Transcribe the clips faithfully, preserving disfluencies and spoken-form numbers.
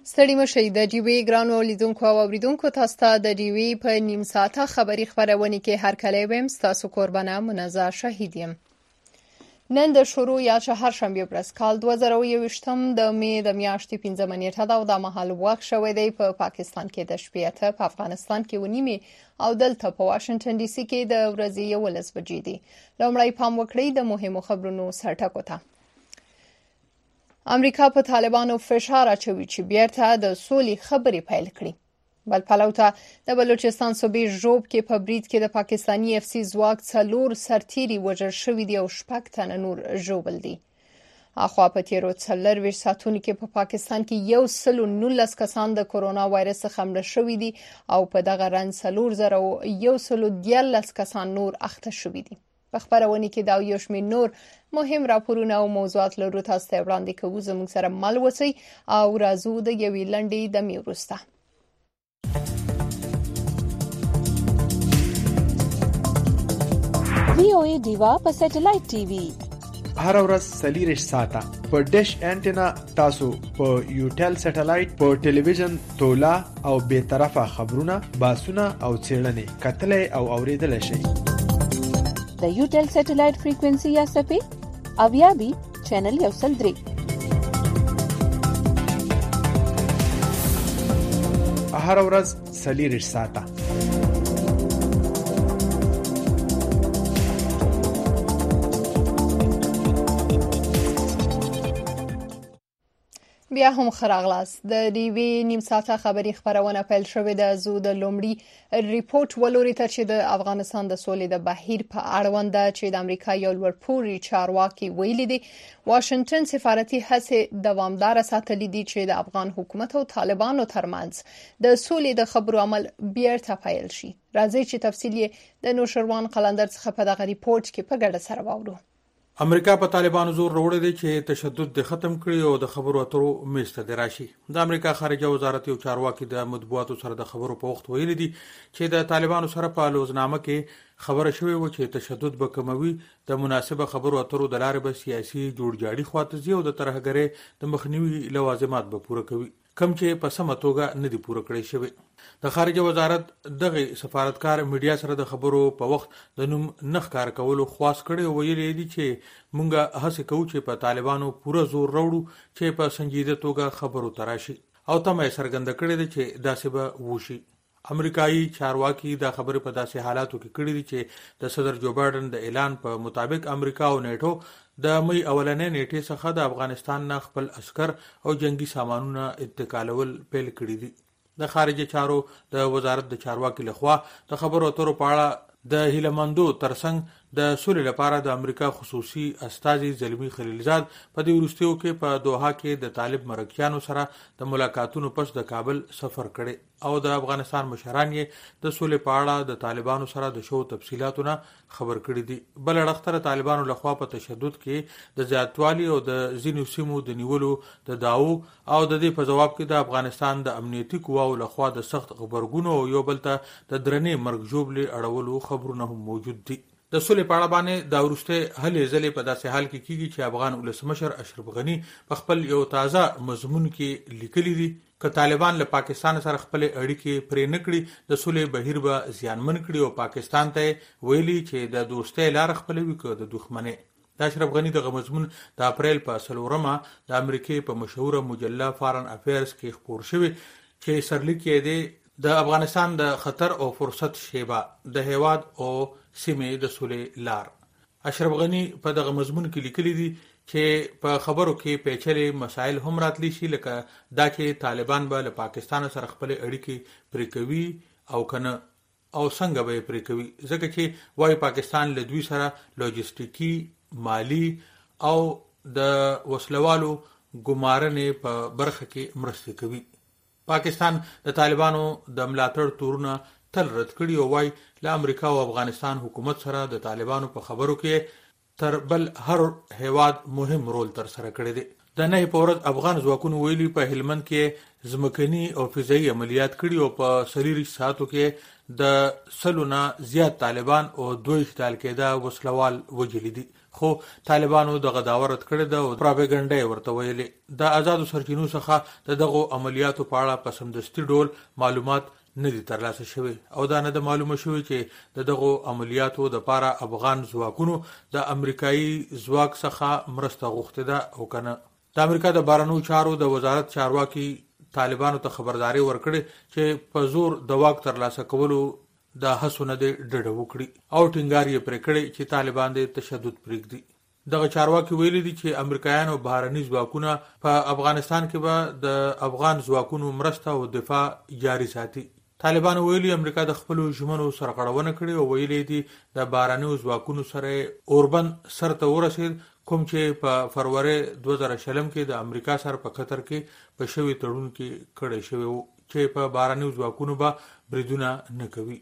ستړي مشئ د ډیوې ګرانو لیدونکو او اوریدونکو تاسو ته د ډیوې په نیم ساعته خبری خبرونه کې هر کله ویم تاسو قربانه منزه شهید یم. نن د شروع یا چهارشنبه ورځ کال دوه زره او یوویشتم د مې د میاشتې پنځمه نیټه ده او د مهال وخت شوی دی په پاکستان کې د شپې اته، په افغانستان کې و نیمه او دلته په واشنگټن ډي سي کې د ورځې یولس بجې دي. لومړی پام وکړئ د مهمو خبرونو سرټکو ته. امریکا په طالبانو فشار اچوي چې بیرته د سولې خبرې پیل کړي. بل پلو ته د بلوچستان صوبې ژوب کې په برید کې د پاکستانی اف سی ځواک څلور سرتیري وژل شوي دي او شپږ تنه نور ژوبل دي. اخوا په تیرو څلورویشت ساعتونو کې په پاکستان کې یو سل او نولس کسان د کرونا وایرس څخه مړه شوي دي او په دغه رنځ څلور زره او یو سل او دیارلس کسان نور اخته شوي دي. په خبرونه کې دا یو شمېر نور مهم راپورونه او موضوعات لرو تاسو ته وړاندې کوو. زموږ سره مل اوسئ او راځو د یوې لنډې دمې وروسته. وی او ای دیوا په سټلایټ ټي وي هر ورځ څلور ساعته په ډیش انټینا تاسو په یوټل سټلایټ په ټلویزیون تولا او به طرفه خبرونه باسونه او څېړنې کتلې او اوریدل شي. د یوټل سټلایټ فریکوئنسي یا سپې اویا بي چینل یو سل درې. هر ورځ څلور ساعته بیا هم خراغلاس د ډیوی نیم ساعته خبری خبرونه پیل شوې ده. زو د لومړي ریپورت ولوري ته چې د افغانستان د سولې د بهیر په اړوند ده چې د امریکا یو لوړپوړي چارواکي ویلي دي واشنگټن سفارتي هڅې دوامدار ساتلې دي چې د افغان حکومت او طالبانو ترمنځ د سولې د خبرو عمل بیرته پیل شي. راځي چې تفصیل د نوشروان قلندر څخه په دغه ریپورت کې په ګډه سره واورو. امریکا په طالبانو زور وروړي دي چې تشدد د ختم کړي او د خبرو اترو میسته دی راشي. د امریکا خارجه وزارت یو چارواکي د مطبوعاتو سره د خبرو په وخت ویلي دي چې د طالبانو سره په لوزنامه کې خبره شوې و چې تشدد به کموي، د مناسبه خبرو اترو د لارې به سیاسي جوړجاړي خواته ځي او د ترهګرۍ د مخنیوي لوازمات به پوره کوي، کم چې په سمه توګه نه دي پوره کړی شوی. د خارجه وزارت دغه سفارتکار میډیا سره د خبرو په وخت د نوم نخ کار کولو خواص کړي او ویلي دي چې مونږه هڅه کوو چې په طالبانو پوره زور راوړو چې په سنجیده توګه خبرو تراشي او تمه څرګنده کړي دي چې داسې به وشي. امریکایي چارواکي دا خبره په داسې حالاتو کې کړې دي چې د صدر جو بایدن د اعلان په مطابق امریکا او نیټو د مې اولنې نیټې څخه د افغانستان نه خپل عسكر او جنگي سامانونه انتقالول پیل کړی دي. د خارجه چارو د وزارت د چارواکي لخوا د خبرو اترو په اړه د هیلمندو ترڅنګ د سولې لپاره د امریکا خصوصي استازي زلمی خلیلزاد په دې وروستیو کې په دوحه کې د طالب مرکزیانو سره د ملاقاتونو پس د کابل سفر کړي او د افغانستان مشران یې د سولې په اړه د طالبانو سره د شو تفصيلاتونه خبر کړي دي. بل اړخ طالبانو لخوا په تشدد کې د زیاتوالي او د ځینو سیمو د نیولو د داو او د دې په جواب کې د افغانستان د امنیتي قواو لخوا د سخت خبرګونو او یو بل ته د درنې مرګ جوړلې اړولو خبرونه هم موجود دي. د سولې په اړه باندې دا ورسته هلې ځلې په داسې حال کې کیږي چې افغان ولسمشر اشرف غنی په خپل یو تازه مضمون کې لیکلي دي ک طالبان له پاکستان سره خپل اړیکې پرې نکړي د سولې بهیر به زیانمن کړي او پاکستان ته ویلي چې د دوستۍ لار خپلوي کړي د دښمنۍ. د اشرف غنی د مضمون د اپریل په څلورمه د امریکای په مشهوره مجله فارن افیرز کې خبر شوی چې سرلیک یې دی د افغانستان د خطر او فرصت شیبه د هیواد او سیمې د سولې لار. اشرف غنی په دغه مضمون کې لیکلي دي چې په خبرو کې پیچلې مسایل هم راتلی شي لکه دا چې طالبان به له پاکستان سره خپل اړیکې پرې کوي او کنه او څنګه به پرې کوي ځکه چې وايي پاکستان له دوی سره لوجستیکي، مالی او د وسلوالو ګمارنې په برخه کې مرسته کوي. پاکستان د طالبانو د ملاتړ تورونه تل رد کړي او وايي له امریکا او افغانستان حکومت سره د طالبانو په خبرو کې تر بل هر هیواد مهم رول تر سره کړی دی. د نه په ورځ افغان ځواکونو ویلي په هلمند کې ځمکني او فضایي عملیات کړي او په سلیری ساعتو کې د سلونه زیات طالبان او دوی اختیار کېده وسلوال وجلی دي. خو طالبانو دغه داوا رد کړې ده او پروپاګاندا ورته ویلې. د آزادو سرچینو څخه د دغو عملیاتو په اړه په سمدستي ډول معلومات نه دي ترلاسه شوی او دا نه د معلومه شوی چې د دغو عملیاتو د پاره افغان ځواکونو د امریکایي ځواک څخه مرسته غوښتې ده او کنه. د امریکا د بهرنیو چارو د وزارت چارواکي طالبانو ته خبرداري ورکړي چې په زور د واک ترلاسه کولو د هڅو نه ډډه وکړي او ټینګار یې پرې کړی چې طالبان د تشدد پرېږدي. دغه چارواکي ویلي دي چې امریکایانو بهرني ځواکونه په افغانستان کې به د افغان ځواکونو مرسته او دفاع جاري ساتي. طالبان ویلي امریکا د خپل ژمنو سرغړونه کړې او ویلي دي د بهرنیو ځواکونو سره اوربند سرته ورسید کوم چې په فروری دوه زره شلم کې د امریکا سره په قطر کې په شوي تړون کې کړی شوی و چې په بهرنیو ځواکونو به بریدونه نه کوي.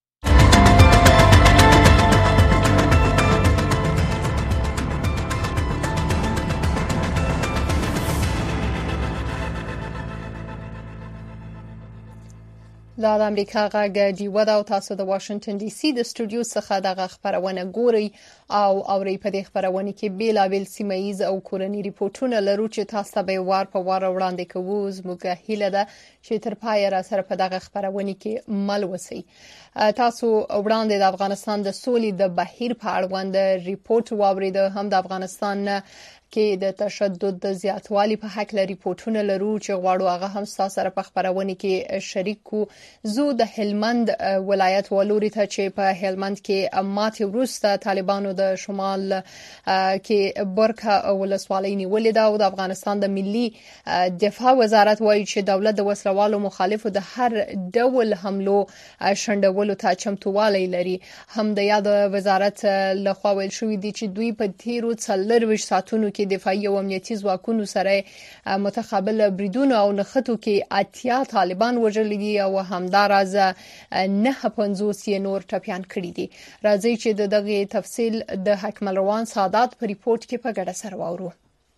دا د امریکا غږ ډیوه ده او تاسو د واشنگټن ډي سي د استودیو څخه دغه خبرونه ګورئ او اورئ. په دې خبرونه کې بیلابل سیمایي او کورنی ریپورتونه لرو چې تاسو ته به وار په وار وړاندې کوو. زموږ هیله ده چې تر پایه را سره په دغه خبرونه کې مل وسی. تاسو وړاندې د افغانستان د سولې د بهیر په اړوند ریپورت واورید. هم د افغانستان کې د تشدد د زیاتوالي په حق لري ریپورتونه لرو چې غواړو هغه هم تاسو سره په خبرونه کې شریک کو. زو د هلمند ولایت ولوري ته چې په هلمند کې ماته وروسته طالبانو د شمال کې برکه ولسوالۍ نیولې ده او د افغانستان د ملي دفاع وزارت وایي چې دولت د وسلوالو مخالفو د هر ډول حملو شندولو ته چمتووالی لري. هم د یاد وزارت لخوا ویل شوې دي چې دوی په تیرو څلورویشت ساعتونو کې دفاعي او امنیتي ځواکونو سره متقابل بریدونه او نښتو کې اتیا طالبان وژل دي او همداراز نه پنځوس یې نور ټپيان کړي دي. راځي چې د دغه تفصیل د حکم روان سادات په ریپورت کې په ګډه سره واورو.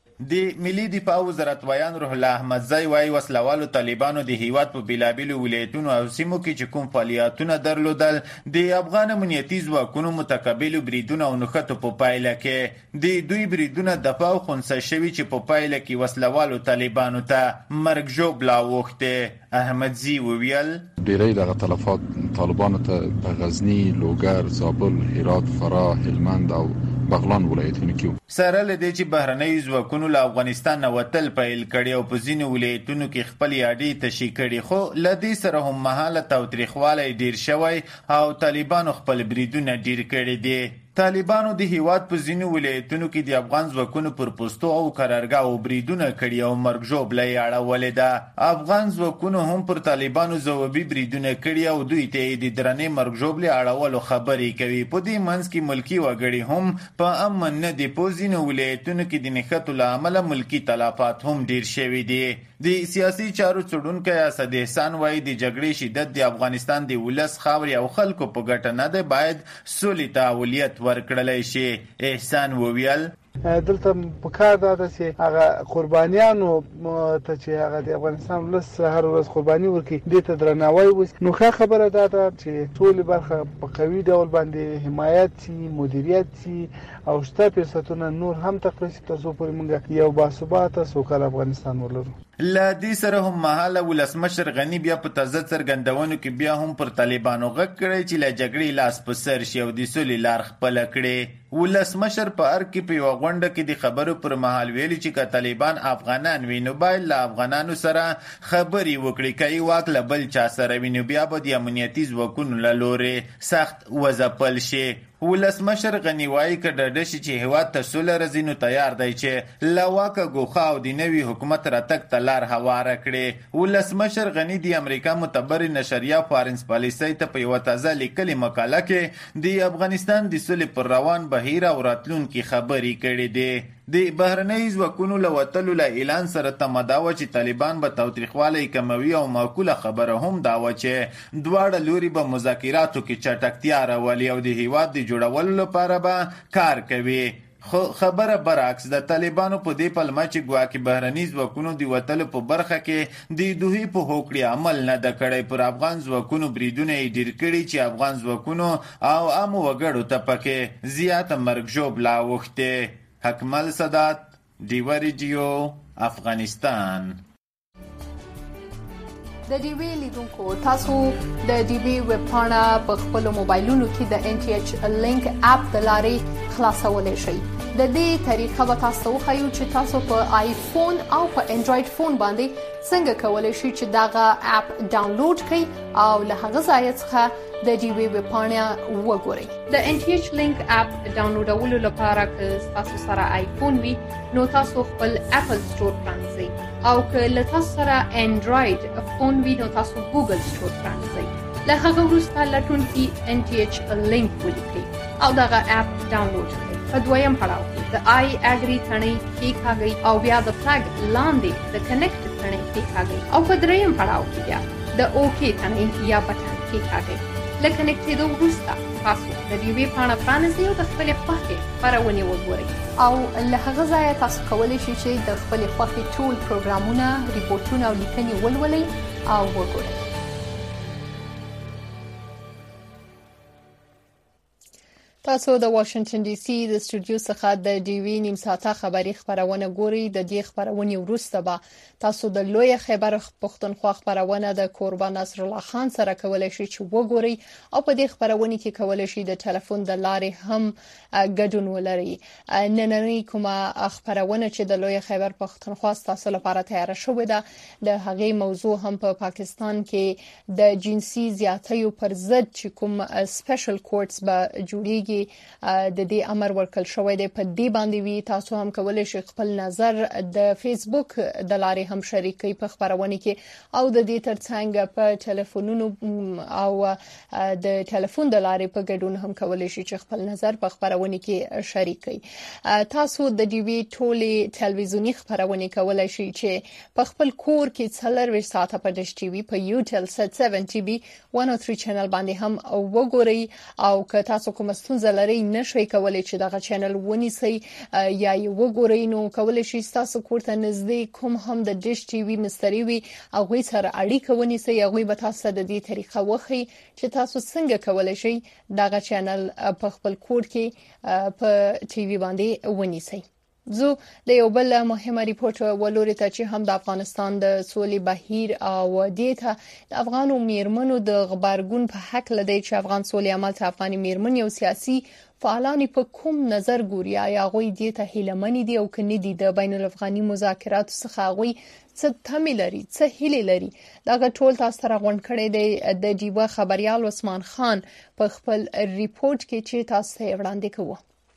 د ملي دفاع وزارت ویان روح الله احمدزی وايي وسلوالو طالبانو د هیواد په بیلابیلو ولایتونو او سیمو کې چې کوم فعالیتونه درلودل د افغان امنیتي ځواکونو متقابلو بریدونه او نښتو په پایله کې د دوی بریدونه دفاع او خنثی شوي چې په پایله کې وسلوالو طالبانو ته مرګ ژوبله اوښتې. احمدزی وویل ډیری دغه تلفات طالبانو ته په غزنی، لوګر، زابل، هرات، فراه، هلمند او بغلان ولایتونو کې سره لدې چې بهرنۍ ځواکونو له افغانستان نه وتل پیل کړي او په ځینو ولایتونو کې خپل اډې تشي کړي، خو لدې سره هم مهاله تاوتریخوالی ډیر شوی او طالبانو خپل بریدونه ډیر کړي دي. طالبانو د هیواد په ځینو ولایتونو کې د افغان ځواکونو پر پوستو او قرارګاو بریدونه کړي او مرګ ژوبله یې اړولې ده. افغان ځواکونو هم پر طالبانو ځوابي بریدونه کړي او دوی ته د درنې مرګ ژوبلې اړولو خبرې کوي. په دې منځ کې ملکی وګړي هم په امن نه دي. په ځینو ولایتونو کې د نښتو له امله ملکی تلفات هم ډیر شوي دي. د سیاسي چارو څېړونکی اسد احسان وایي د جګړې شدت د افغانستان د ولس خاورې او خلکو په ګټه نه دی، باید سولې ته اولویت ورکړلی شي. احسان وویل دلته په کار دا ده چې هغه قربانیانو ته چې هغه د افغانستان ولس هر ورځ قرباني ورکړي دې ته درناوی وشي. نو ښه خبره دا ده چې ټولې برخه په قوي ډول باندې حمایت شي، مدیریت شي او شته فرصتونه نور هم تقریبا تر څو پورې موږ یو باثباته سوکاله افغانستان ولرو. لا دې سره هم مهاله ولسمشر غنی بیا په تازه څرګندونو کې بیا هم پر طالبانو غږ کړی چې له جګړې لاس په سر شي او د سولې لار خپله کړي. ولسمشر په ار کې په یوه غونډه کې د خبرو پر مهال ویلي چې که طالبان افغانان وي نو باید له افغانانو سره خبرې وکړي، که یې واک له بل چا سره وي نو بیا به د امنیتي ځواکونو له لورې سخت وځپل شي. ولسمشر غنی وایي که ډاډه شي چې هیواد ته سوله راځي نو تیار دی چې له واکه ګوښه او د نوي حکومت راتګ ته لار هواره کړي. ولسمشر غنی د امریکا معتبرې نشریه فارنس پالیسۍ ته په یوه تازه لیکلې مقاله کې د افغانستان د سولې پر روان بهیر او راتلونکي خبرې کړې دي. د بهرنۍ ځواکونو له وتلو له اعلان سره تمه دا وه چې طالبان به تاوتریخوالی کموي او معقوله خبره هم دا وه چې دواړه لوري به مذاکراتو کې چټکتیا راولي او د هیواد د جوړولو لپاره به کار کوي. خو خبره برعکس د طالبانو په دې پلمه چې ګواکې بهرني ځواکونو د وتلو په برخه کې د دوی په هوکړې عمل نه ده کړی. پر افغان ځواکونو بریدونه یې ډېر کړي چې افغان ځواکونو او عامو وګړو ته پکې زیاته مرګ ژوبله اوښتې. حکمل سادات، ډیوه ریډیو، افغانستان. د ډیوی لیدونکو تاسو د ډیوی ویب پاڼه په خپل موبایلونو کې د ان ټي ایچ لینک اپ د لارې خلاصولی شئ. د دې طریقه به تاسو ته وښیو چې تاسو په آیفون او په انډراید فون باندې څنګه کولی شئ چې دغه اپ ډاونلوډ کړئ او له هغه ځایه څخه د ډیوی ویب پاڼه وګورئ. د ان ټي ایچ لینک اپ ډاونلوډولو لپاره که تاسو سره آیفون وي نو تاسو خپل اپل سټور پرانیزئ او که له تاسو سره انډراید فون وي نو تاسو ګوګل سټور پرانیزئ. له هغه وروسته لټونکي ان ټي ایچ لینک ولیکئ او دغه اپ ډاونلوډ کړئ. په دویم پړاو کې د آی اګری تڼۍ کېکاږئ او بیا د فلګ لاندې د کنیکټ تڼۍ کېکاږئ او په دریم پړاو کې بیا د اوکې تڼۍ یا بټن کېکاږئ. له کنیکټېدو وروسته تاسو د ډیوی پاڼه پرانیزئ او د خپلې خوښې خپرونې وګورئ او له هغه ځایه تاسو کولی شئ چې د خپلې خوښې ټول پروګرامونه، ریپورټونه او لیکنې ولولئ او وګورئ. تاسو د واشنگټن ډي سي د سټوډیو څخه د ډیوی نیم ساعته خبری خبرونه ګورئ. د دې خبرونې وروسته به تاسو د لوی خیبر پښتونخوا خبرونه د قربان نصر الله خان سره کولای شئ چې وګورئ او په دې خبرونه کې کولای شئ د ټلیفون د لارې هم ګډون ولرئ. نننۍ کومه خبرونه چې د لوی خیبر پښتونخوا تاسو لپاره تیار شوې ده د هغې موضوع هم په پا پاکستان کې د جنسي زیاتیو پر ضد چې کوم سپیشل کورټس به جوړیږي د دې امر ورکړل شوی دی په دې باندې وی. تاسو هم کولای شئ خپل نظر د فیسبوک د لارې هم شریکئ په خبرونه کې او د دې ترڅنګ په ټلیفونونو او د ټلیفون د لارې په ګډون هم کولای شئ چې خپل نظر په خبرونه کې شریکئ. تاسو د ډیوی ټولې ټلویزیونی خبرونه کولای شئ چې په خپل کور کې څلور ساعته په ډیش ټي وي په یوټل سټ سبن ټي بي مية وثلاثة چینل باندې هم وګورئ او که تاسو کوم ستونزه لرئ نشئ کولای چې دغه چینل ونیسئ یا یې وګورئ نو کولای شئ تاسو کور ته نږدې کوم هم د ډیش ټي وي مستری وي او غوي سره اړیکه ونیسئ. هغه به تاسو د دې طریقه وخی چې تاسو څنګه کولای شئ دغه چینل په خپل کور کې په ټي وي باندې ونیسئ. زه د یو بل مهمه ریپورت ولوري ته چې هم د افغانستان د سولې بهیر او دیته د افغانو میرمنو د غبرګون په حق لدی چې افغان سولې عمل ته افغاني میرمنې او سیاسي فعالان په کوم نظر ګوري یا غوي دیته هیلمنې دي او کني دي د بین الافغاني مذاکرات څخه غوي څه تمه لري څه هیله لري. دا ټول تاسو سره غونډ کړي دی د ډیوه خبريال عثمان خان په خپل ریپورت کې چې تاسو ته وړاندې کوو.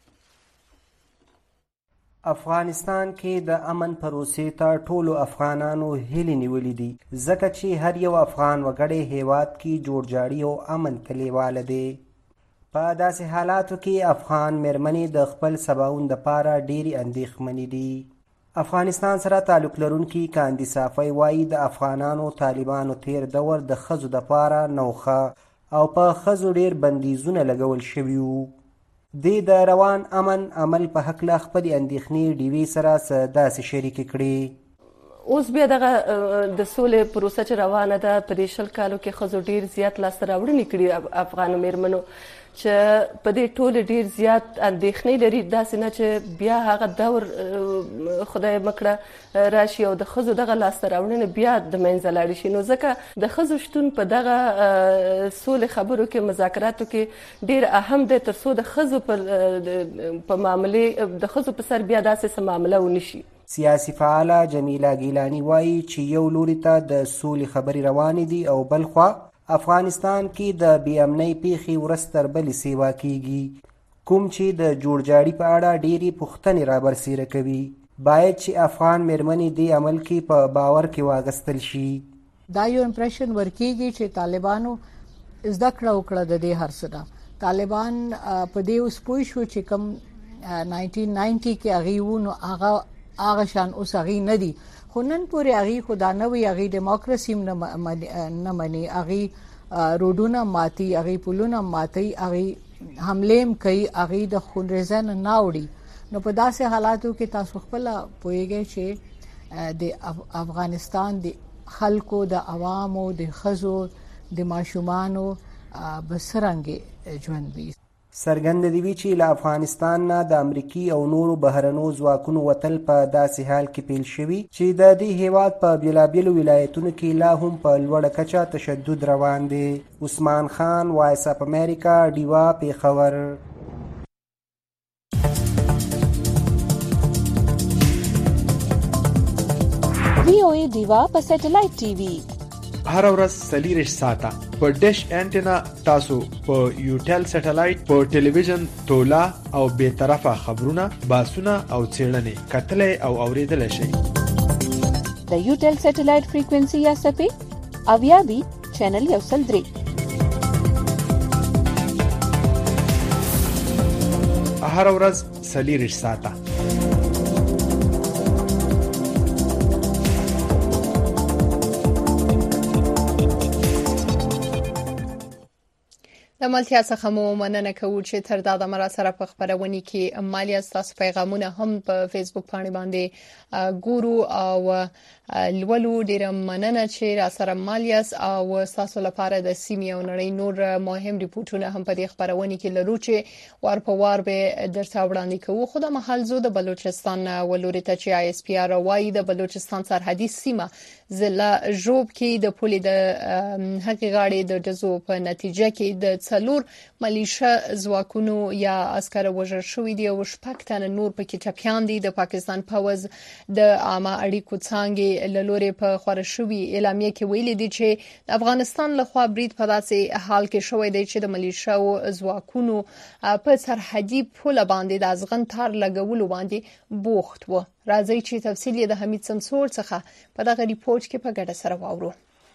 افغانستان کې د امن پروسې ته ټولو افغانانو هیلې نیولې دي ځکه چې هر یو افغان وګړی هیواد کې جوړجاړي او امن ته لیواله دی. په داسې حالاتو کې افغان میرمنې د خپل سباوون دپاره ډېرې اندېښمنې دي. افغانستان سره تعلق لرونکي کاندي صافی وایي د افغانانو طالبانو تیر دور د ښځو دپاره نوښه او په ښځو ډېر بندیزونه لګول شوي وو. د د روان امن عمل په هکله خپلې اندېښنې ډیوې سره څه داسې شریکې کړې. اوس بیا دغه د سولې پروسه چې روانه ده په دې شل کالو کې ښځو ډېر زیات لاسته راوړنې کړي افغانو میرمنو چې په دې ټولې ډېر زیات اندېښنې لري داسې نه چې بیا هغه دور خدای مکړه راشي او د ښځو دغه لاسته راوړنې بیا د منځه لاړې شي. نو ځکه د ښځو شتون په دغه سولې خبرو کې مذاکراتو کې ډېر اهم دی تر څو د ښځو په معاملې د ښځو په سر بیا داسې څه معامله ونه شي. سیاسي فعاله جمیله ګیلاني وایي چې یو لوري ته د سولې خبرې روانې دي او بل خوا افغانستان کې د بې امنۍ پیښې ورځ تر بلې سیوا کیږي کوم چې د جوړجاړي په اړه ډېرې پوښتنې رابرسېره کوي. باید چې افغان میرمنې دې عمل کې په باور کې واغستل شي. دا یو امپریشن ورکیږي چې طالبانو زده کړه وکړه د دې هر څه نه. طالبان په دې اوس پوه شو چې کوم نایټین ناینټي کې هغه وو نو هغه هغه شان اوس هغه نه دي خو نن پورې هغه خدا نه وي هغه دیموکراسي نه مني هغه روډونه ماتي هغه پولونه ماتي هغه حمله کوي هغه د خونریزان ناوړي نو په داسې حالاتو کې تاسو خپل پوهیږئ چې د افغانستان د خلکو د عوامو د خزو د ماشومانو بسرنګ ژوند وي. سرګند دی وی چې له افغانستان نه د امریکای او نورو بهرنو ځواکونو وتل په داسې حال کې پیل شوی چې د دې هیواد په بیلابیلو ولایتونو کې لا هم په لوړه کچه تشدد روان دی. عثمان خان، وایس اپ امریکا، ډیوا، پیښور. وی او ای ډیوا په سټلایټ ټي وي هر ورځ سلیریش ساته په ډیش انټینا تاسو په یوټل سټلایټ په ټلویزیون تولا او به طرفه خبرونه باسونه او چیرنې کتلې او اوریدل شي. د یوټل سټلایټ فریکوئنسي یا سپې اویا بي چینل یو سل درې. هر ورځ سلیریش ساته د ملتیا څخه مو مننه کوو چې تر دا د مرا سره په خبرونه کې مالیا تاسو پیغامونه هم په فیسبوک باندې باندې ګورو او لولو. ډیر مننه چې را سره مالیا او تاسو لپاره د سیمې او نړۍ نور مهم ریپورتونه هم په دې خبرونه کې لرو چې وار په وار به درته وړاندې کوو. خو د محل زو د بلوچستان ولوري ته چې آی اس پی آر وايي د بلوچستان سرحدي سیمه ضلع ژوب کې د پولې د حقي غاړې د دزو په نتیجه کې د څلور ملیشه ځواکونو یا عسكر وژل شوې دي او شپږ تنه نور پکې ټپيان دي. د پاکستان پوز د عامه اړیکو څانګې لوري په خورشوي اعلامیه کې ویلي دي چې د افغانستان لخوا برید په داسې حال کې شوې دي چې د ملیشه او ځواکونو په سرحدي پوله باندې د ازغن تار لګولو باندې بوخت و. راځي چې تفصیل یې د حمید سمسور څخه په دغه ریپورت کې په ګډه سره واورو.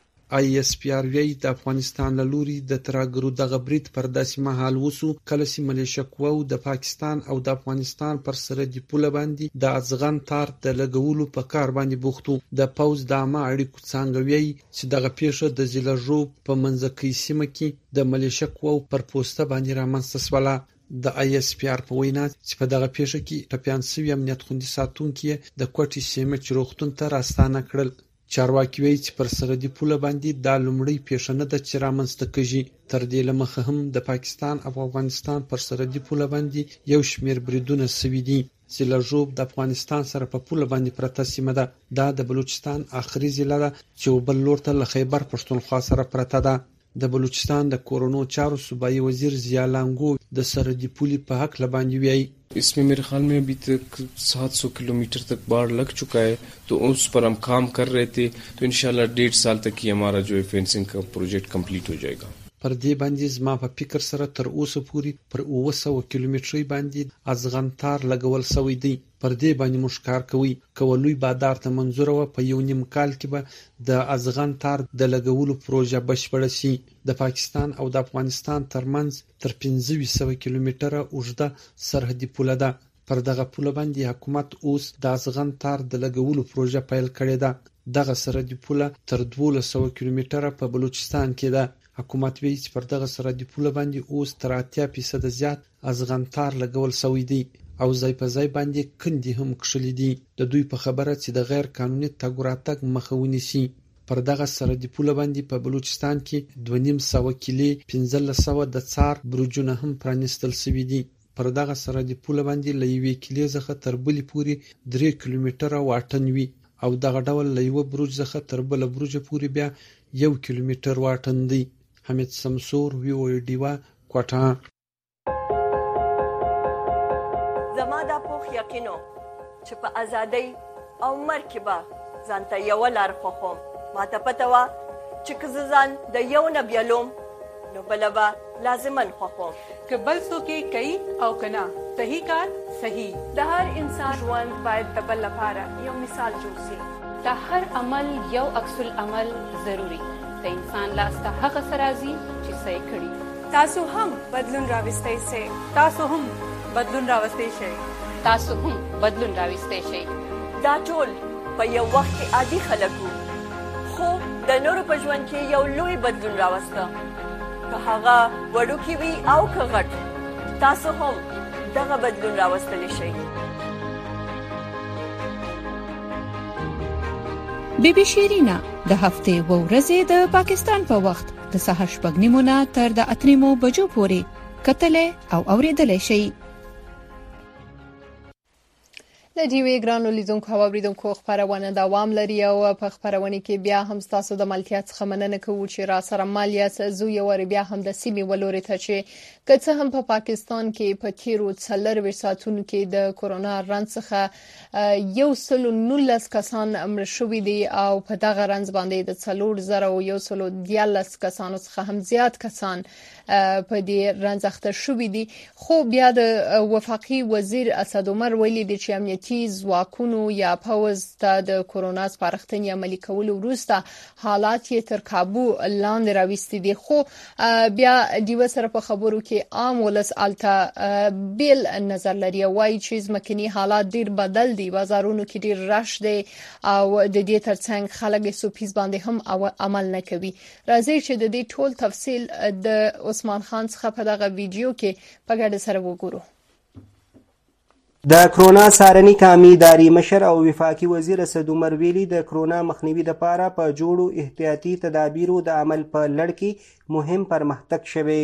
آی اس پی آر وی د افغانستان له لوري د تراګرو دغه برید پر داسې مهال وسو کله چې ملیشه قواو د پاکستان او د افغانستان پر سرحدي پوله باندې د ازغن تار د لګولو په کار باندې بوختو. د پوز د عامه اړیکو څنګه وی چې دغه پیښه د ضلع ژوب په منځکۍ سیمه کې د ملیشه قواو پر پوسټه باندې رامنځته شوه. د آی اس پی آر په وینا چې په دغه پیښه کې ټپيان شوي امنیت خوندي ساتونکي د کوټي سیمه چروختون ته راستانه کړل. چارواکي وایي چې پر سرحدي پوله باندې د لومړی پیښه نه د چې رامنځته کېږي. تر دې لمخه هم د پاکستان او افغانستان پر سرحدي پوله باندې یو شمېر بریدونه شوي دي. ضلع ژوب د افغانستان سره په پوله باندې پرته سیمه ده. دا د بلوچستان آخري ضلع ده چې بل لور ته له خیبر پښتونخوا سره پرته ده. د بلوچستان د کورونو چارو صوبایي وزیر ضیا لانګو د سرحدي پولې په حق لباندې وایي इसमें मेरे ख्याल में अभी तक सात सौ किलोमीटर तक बाढ़ लग चुका है, तो उस पर हम काम कर रहे थे. तो इंशाल्लाह डेढ़ साल तक ही हमारा जो है फेंसिंग का प्रोजेक्ट कंप्लीट हो जाएगा. پر دې باندې زما په فکر سره تر اوسه پورې پر اوه سوه کیلومترۍ باندې ازغن تار لګول شوی دی. پر دې باندې موږ کار کوي. کولوی بادار ته منظور و په یو نیم کال کې به د ازغن تار د لګولو پروژه بشپړه شي. د پاکستان او د افغانستان ترمنځ تر پنځه سوه کیلومتره اوږده سرحدي پوله ده. پر دغه پوله باندې حکومت اوس د ازغن تار د لګولو پروژه پیل کړې ده. دغه سرحدي پوله تر دولس سوه کیلومتره په بلوچستان کې ده. حکومت وایي چې پر دغه سرحدي پوله باندې اوس تر اتیا فیصد زیات ازغن تار لګول شوی دی او ځای په ځای باندې کندې هم کښلې دي د دوی په خبره چې د غیر قانوني تګ راتګ مخه ونیسي. پر دغه سرحدي پوله باندې په بلوچستان کې دوه نیم سوه کیلې پنځلس سوه د څار برجونه هم پرانیستل شوي دي. پر دغه سرحدي پوله باندې له یوې کیلې څخه تر بلې پورې درې کیلومتره واټن وي او دغه ډول له یوه برج څخه تر بله برجه پورې بیا یو کیلومتر واټن دی. حمید سمسور، وی او ای ډیوا، کوټه. زما دا پوخ یقینو چې په ازادۍ او مرګ کې به ځان ته یوه لار خوښوم. ما ته پته وه چې که زه ځان د یو نه بیلوم نو بله به لازمن خوښوم. که بل څوک یې کوي او که نه، صحیح کار صحیح. د هر انسان ژوند باید د بل لپاره یو مثال جوړ شي. د هر عمل یو عکس العمل ضروري. د انسان لاس ته هغه څه راځي چې څه یې کړي. تاسو هم بدلون راوستی شئ. تاسو هم بدلون راوستی شئ. تاسو هم بدلون راوستی شئ. دا ټول په یو وخت کې عادي خلک وو، خو د نورو په ژوند کې یو لوی بدلون راوسته. که هغه وړوکی وي او که غټ، تاسو هم دغه بدلون راوستلی شئ. بی بی شیرینا د هفتې و ورځې د پاکستان په وخت د سهار شپږ نیمو نه تر د اته نیمو بجو پورې کتلې او اوریدلې شي. د ډیوی ګرانو لیدونکو او اوریدونکو خبرونه دوام لري او په خبرونه کې بیا هم تاسو د ملکیت څخه مننه کوو چې را سره مالیات زو یو ور بیا هم د سیمې ولوري ته چې کڅه هم په پاکستان کې په تیرو څلور ساعتونو کې د کورونا رنځ څخه یو سل نولس کسان مړ شوي دي او په دغه رنځ باندې د څلور زره او یو سل دیالس کسانو څخه هم زیات کسان په دې رنځ اخته شوي دي. خو بیا د وفاقي وزیر اسد عمر ویلي دي چې امنیتي ځواکونو یا پوز ته د کورونا سپارښتنې عملي کول وروسته حالات یې تر قابو لاندې راوستي دي. خو بیا دیو سره په خبرو کې عام ولس الته بیل نظر لري وایي چې ځمکني حالات ډیر بدل دي، بازارونو کې ډیر رش دي او د دې ترڅنګ خلک سوپیز باندې هم عمل نه کوي. راځي چې د دې ټول تفصیل د عثمان خان څخه په دغه ویډیو کې په ګډه سره وګورو. د کرونا سارنی کامی اداري مشر او وفاقي وزیر اسد عمر ویلي د کرونا مخنیوي لپاره په جوړو احتیاطي تدابیرو د عمل په لړ کې مهم پرمختګ شوی.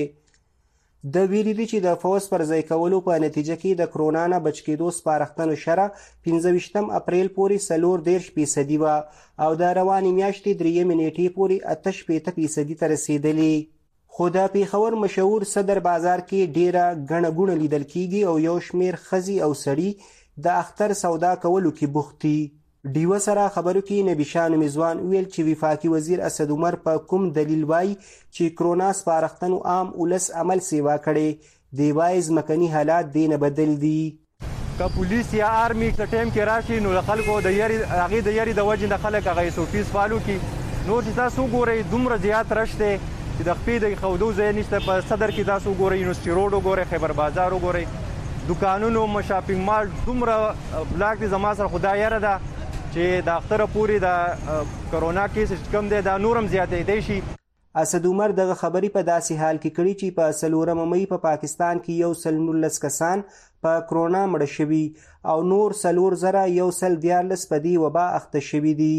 د ویلي دي چې د فوز پر ځای کولو په نتیجه کې د کرونا نه بچ کېدو سپارښتنو شره پنځه ویشتم اپریل پورې څلور دېرش فیصدي وه او د روانې میاشتې درېیمې نیټې پورې اته شپېته فیصدي ته رسېدلې. خو د پیښور مشهور صدر بازار کې ډیره ګڼه ګوڼه لیدل کیږي او یو شمیر ښځې او سړي د اختر سودا کولو کې بوخت دي. ډیوه سره خبرو کې نبی شاه نومیزوان ویل چې وفاقي وزیر اسد عمر په کوم دلیل وایي چې کرونا سپارښتنو عام ولس عمل سیوا کړي. دی وایي ځمکني حالات دی نه بدل دي. که پولیس یا آرمی په ټیم کې راشي نو د خلکو د یاري هغې د یاري د وجې د خلک هغه سوپیز فالو کې نور چې تاسو وګورئ دومره زیات رش دی چې د خپې د خودو ځای نشته. په صدر کې تاسو وګورئ، یونیورسټي روډ وګورئ، خیبر بازار وګورئ، دکانونو شاپینګ مال دومره بلاک دي. زما سره خدای یاره ده چې د اختره پورې د کرونا کیس کم دی دا نورم زیاتېدی شي. اسد عمر دغه خبرې په داسې حال کې کړي چې په څلورمه مۍ په پاکستان کې یو سل نولس کسان په کرونا مړه شوي او نور څلور زره یو سل دیارلس په دې وبا اخته شوي دي.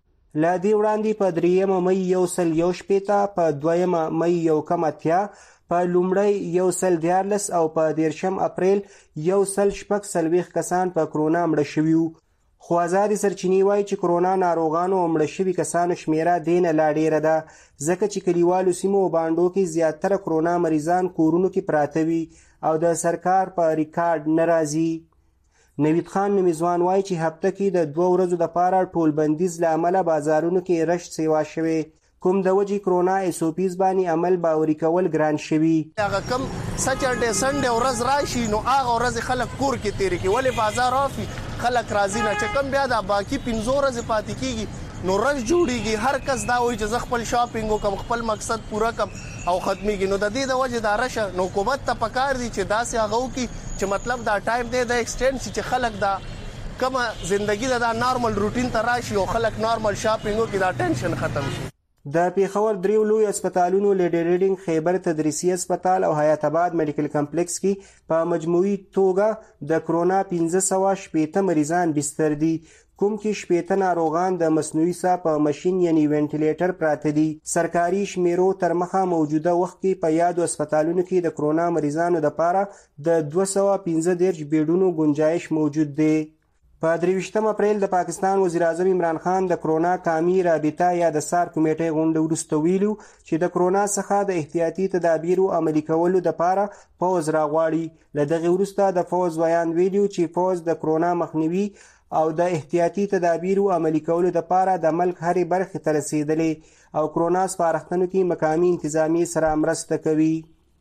له دې وړاندې په درېیمه مۍ یو سل یو شپېته، په دویمه مۍ یو کم اتیا، په لومړی یو سل دیارلس او په دیرشم اپریل یو سل شپږ څلوېښت کسان په کرونا مړه شوي وو. خو ازادې سرچینې وایي چې کرونا ناروغانو او مړه شوي کسانو شمیره دې نه لا ډېره ده ځکه چې کلیوالو سیمو او بانډو کې زیاتره کرونا مریضان کورونو کې پراته وي او د سرکار په ریکارډ نه راځي. نوید خان نومیزوان وایي چې هفته کې د دوه ورځو دپاره ټول بندیز له امله بازارونو کې رش سیوا شوی، کوم د وجې کرونا ایسوپیز باندې عمل باوري کول ګران شوي. هغه کم سچرډے سنډے ورځ راشي نو هغه ورځ خلک کور کې تیرې کوي ولې بازار آفي خلک راځي نه چې کم بیا د باقي پنځه ورځې پاتې کیږي نو رش جوړیږي. هر کس دا وایي چې زه خپل شاپینګ وکم، خپل مقصد پوره کم او ختمیږي. نو د دې د وجې دا رشه نو حکومت ته پکار دي چې داسې هغه وکړي چې مطلب دا ټایم دی د ایکسټینډ شي چې خلک دا کومه زندگی دا نارمل روټین ته راشي او خلک نارمل شاپینګ وکړي، دا ټینشن ختم شي. د پیښور دریو لوی اسپیټالونو لیډي ریډینګ، خیبر تدریسي اسپیټال او حیات آباد میډیکل کمپلیکس کې په مجموعي توګه د کرونا پنځه سوه شپېته مریضان بستر دي، کوم کې شپېته ناروغان د مصنوعي ساه په ماشین یعنی وینټیلیټر پراته دي. سرکاري شمیرو تر مخه موجوده وخت کې په یادو اسپیټالونو کې د کرونا مریضانو لپاره د دوه سوه پنځه دېرش بیډونو ګنجایش موجود دی. په درویشتم اپریل د پاکستان وزیر اعظم عمران خان د کرونا کامی رابطه یا د سار کمیټې غونډه وروسته ویلو چې د کرونا څخه د احتیاطي تدابیرو عملي کولو لپاره پوز راغواړي. له دغې وروسته د فوز ویان ویلو چې فوز د کرونا مخنیوي او د احتیاطي تدابیرو عملي کولو لپاره د ملک هرې برخې ته رسېدلې او کرونا سپارښتنو کې مقامي انتظامیې سره مرسته کوي.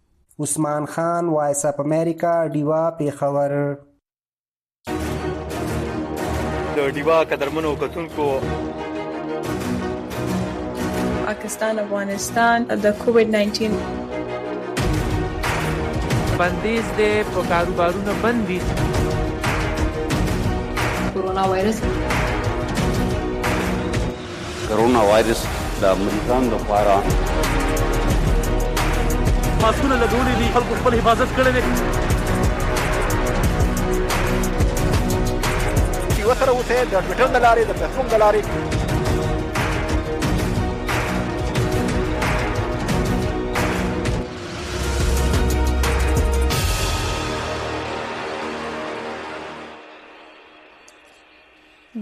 عثمان خان، وایس اپ امریکا، ډیوا، پیښور. د ډیوا قدرمنو کتونکو پاکستان افغانستان د کووډ ناینټین بندیز د په کاروبارونو بند دي. کورونا وایرس کورونا وایرس د امریکان لپاره ماسکونه لګولي دي، خلکو خپل حفاظت کړی دی. وسره اوسئ د ټویټر د لارې د فیسبوک د لارې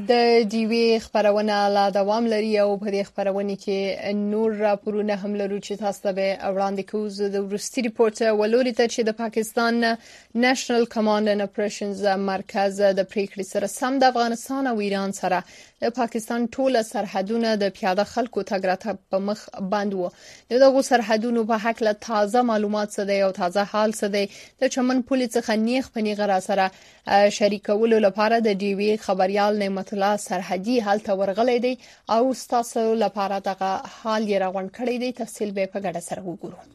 د ډیوی خبرونه لا دوام لري او په دې خبرونه کې نور راپورونه هم لرو چې تاسو ته وړاندې کوو. د ورستي ریپورت ولولې ته چې د پاکستان نېشنل کمانډ اند اپریشنز مرکز د پریکړې سره سم د افغانستان او ایران سره د پاکستان ټول سرحدونه د پیاده خلکو تګ راتګ په مخ بند وو. د دغو سرحدونو په حق له تازه معلومات څه دی او تازه حال څه دی د چمن پولیس څخه نیغ پنیغه را سره شریکولو لپاره د ډیوی خبريال نعمت الله سرحدي حالت ورغلې دی او تاسو لپاره دغه حال یې راغون کړی دی. تفصیل به په ګډه سره وګورو.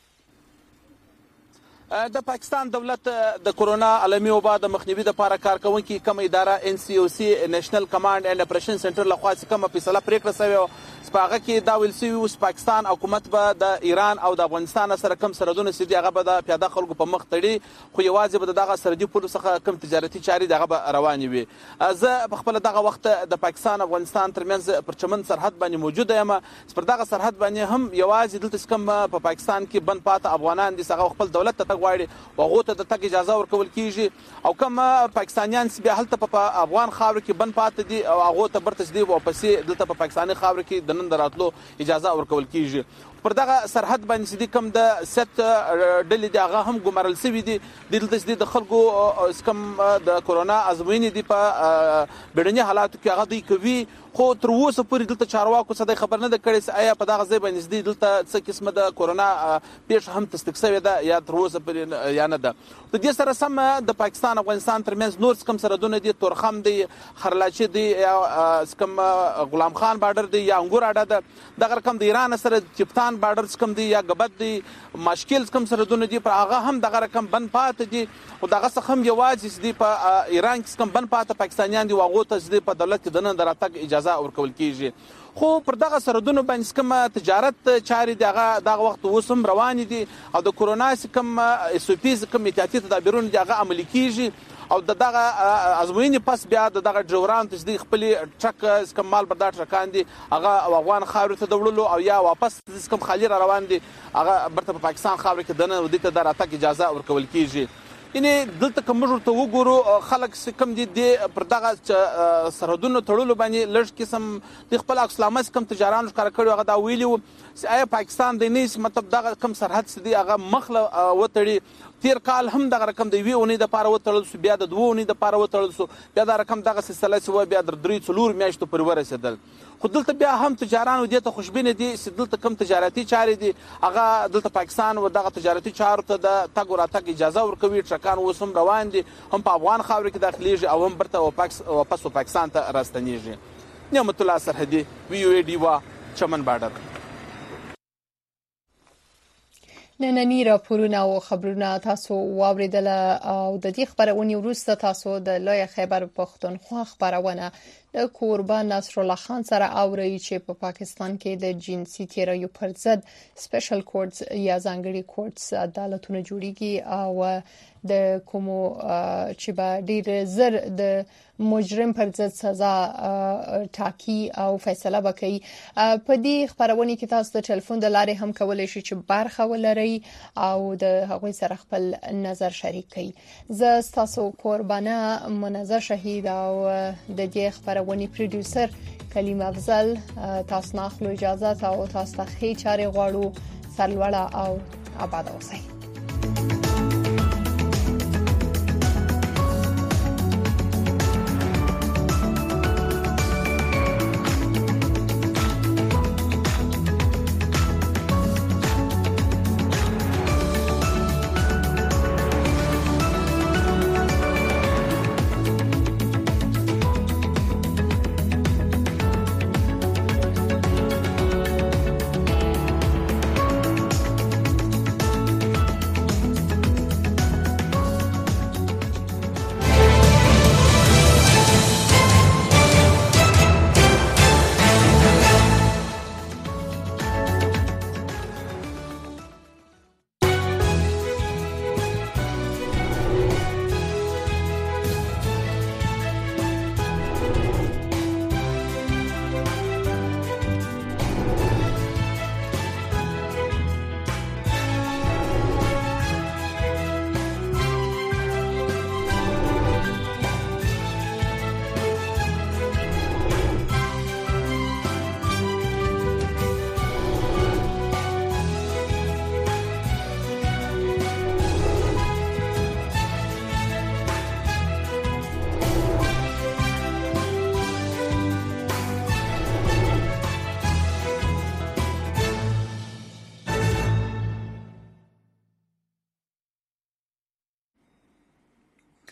د پاکستان دولت د کورونا عالمي وبا د مخنیوي لپاره کارکونکو کوم اداره ان سی او سی نېشنل کمانډ اند اپریشن سنټر لخوا کوم فیصله پریکړه شوی سپاغه کې دا ویل شوی او پاکستان حکومت به د ایران او د افغانستان سره کوم سرحدونه سدي هغه به د پیاده خلکو په مخ تړي خو یوازې به دغه سرحدي پولیس څخه کوم تجارتي چاري دغه به روان وي. زه په خپل دغه وخت د پاکستان افغانستان ترمنځ پر چمن سرحد باندې موجود یم. پر دغه سرحد باندې هم یوازې دلته کوم په پاکستان کې بند پات افغانان دي څنګه خپل دولت ته غواړي وغه ته د تګ اجازه ورکول کیږي او کوم پاکستانیان بیا هلته په افغان خاور کې بند پات دي او هغه ته برتس دی واپس دلته په پاکستاني خاور کې د نن دراتلو اجازه ورکول کیږي. پر دغه سرحد باندې د کوم د ست ډلې د هغه هم ګمارل شوی دي دلته د خلکو کوم د کورونا ازموینې دی په بیړني حالاتو کې هغه دی کوي خو تر اوسه پورې دلته چارواکو څه د خبر نه ده کړې آیا په دغه ځای باندې د دلته څه قسمه د کورونا پیښه هم تصدیق شوې ده یا تر اوسه پورې یا نه ده. د دې سره سم د پاکستان افغانستان ترمنځ نور کوم سرحدونه دي تورخم دي خرلاچي دي یا کوم غلام خان بارډر دي یا انګور اډه ده دغه رقم د ایران سره چپتان بارډر کوم دي یا غبد دي مشکل کوم سرحدونه دي پر هغه هم دغه رقم بند پات دي او دغه څخه هم یوازې دي په ایران کې کوم بند پات پاکستانیان دي واغو ته دي په دولت کې د نن دراتګ اجازه ورکول کیږي. خو پر دغه سرحدونو باندې کوم تجارت چاري دغه دغه وخت وسم روان دي او د کورونا کوم اس او پی کوم احتیاطي تدابیرونه دغه عملي کیږي او دغه ازموینې پس بیا دغه ډروران تصدیق خپل ټرک کوم مال بردار ټرکان دي هغه افغان خاور ته دوړلو او یا واپس کوم خالی را روان دي هغه برته په پاکستان خاور کې دنه ودیته د راتګ اجازه ورکول کیږي. یعنی دلته کوم ورته وګورو خلک کوم دي د پر دغه سرحدونو تړلو باندې لږ قسم د خپل اسلامي کوم تجارانو ښکار کړو هغه دا ویلي آیا پاکستان د نیس مطلب دغه کوم سرحد سدي هغه مخله وتړي تیر کال هم دغه رقم دی وی اونې د پاره وتړل سو بیا د دوه اونې د پاره وتړل سو بیا دا رقم دغه سلسله سو بیا د درې څلور میاشتو پر ورسېدل. خو دلته بیا هم تجارانو دې ته خوشبینه دي چې دلته کوم تجارتي چارې دي هغه دلته پاکستان و دغه تجارتي چارو ته د تګ راتګ اجازه ورکوي ټرکان وسم روان دي هم په افغان خاور کې داخليږي او هم برته واپس پاکستان ته راستنیږي. نعمت الله سرحدي وی یو ډی وا چمن بارډر. نننی راپورونه او خبرونه تاسو واوریدل او د دې خبرونه وروسته تاسو د لوی خیبر پښتونخوا خبرونه د قربان نصر الله خان سره اوري چې په پاکستان کې د جنسي تیریو پر ضد سپیشل کورټس یا ځانګړي کورټس عدالتونه جوړیږي او د کومو چې به ډیر زر د مجرم پر ضد سزا ټاکي او فیصله وکړي. په دې خبرونه کې تاسو د ټلیفون د لارې هم کولای شئ چې برخه ولرئ او د هغوی سره خپل نظر شریک کړئ. زه تاسو قربانه منظر شهید او د دې خبرونه پروډوسر کلیم افضل تاسو نه خپل اجازه او تاسو ته خې چاري غواړو سرلوړه او آباد اوسئ.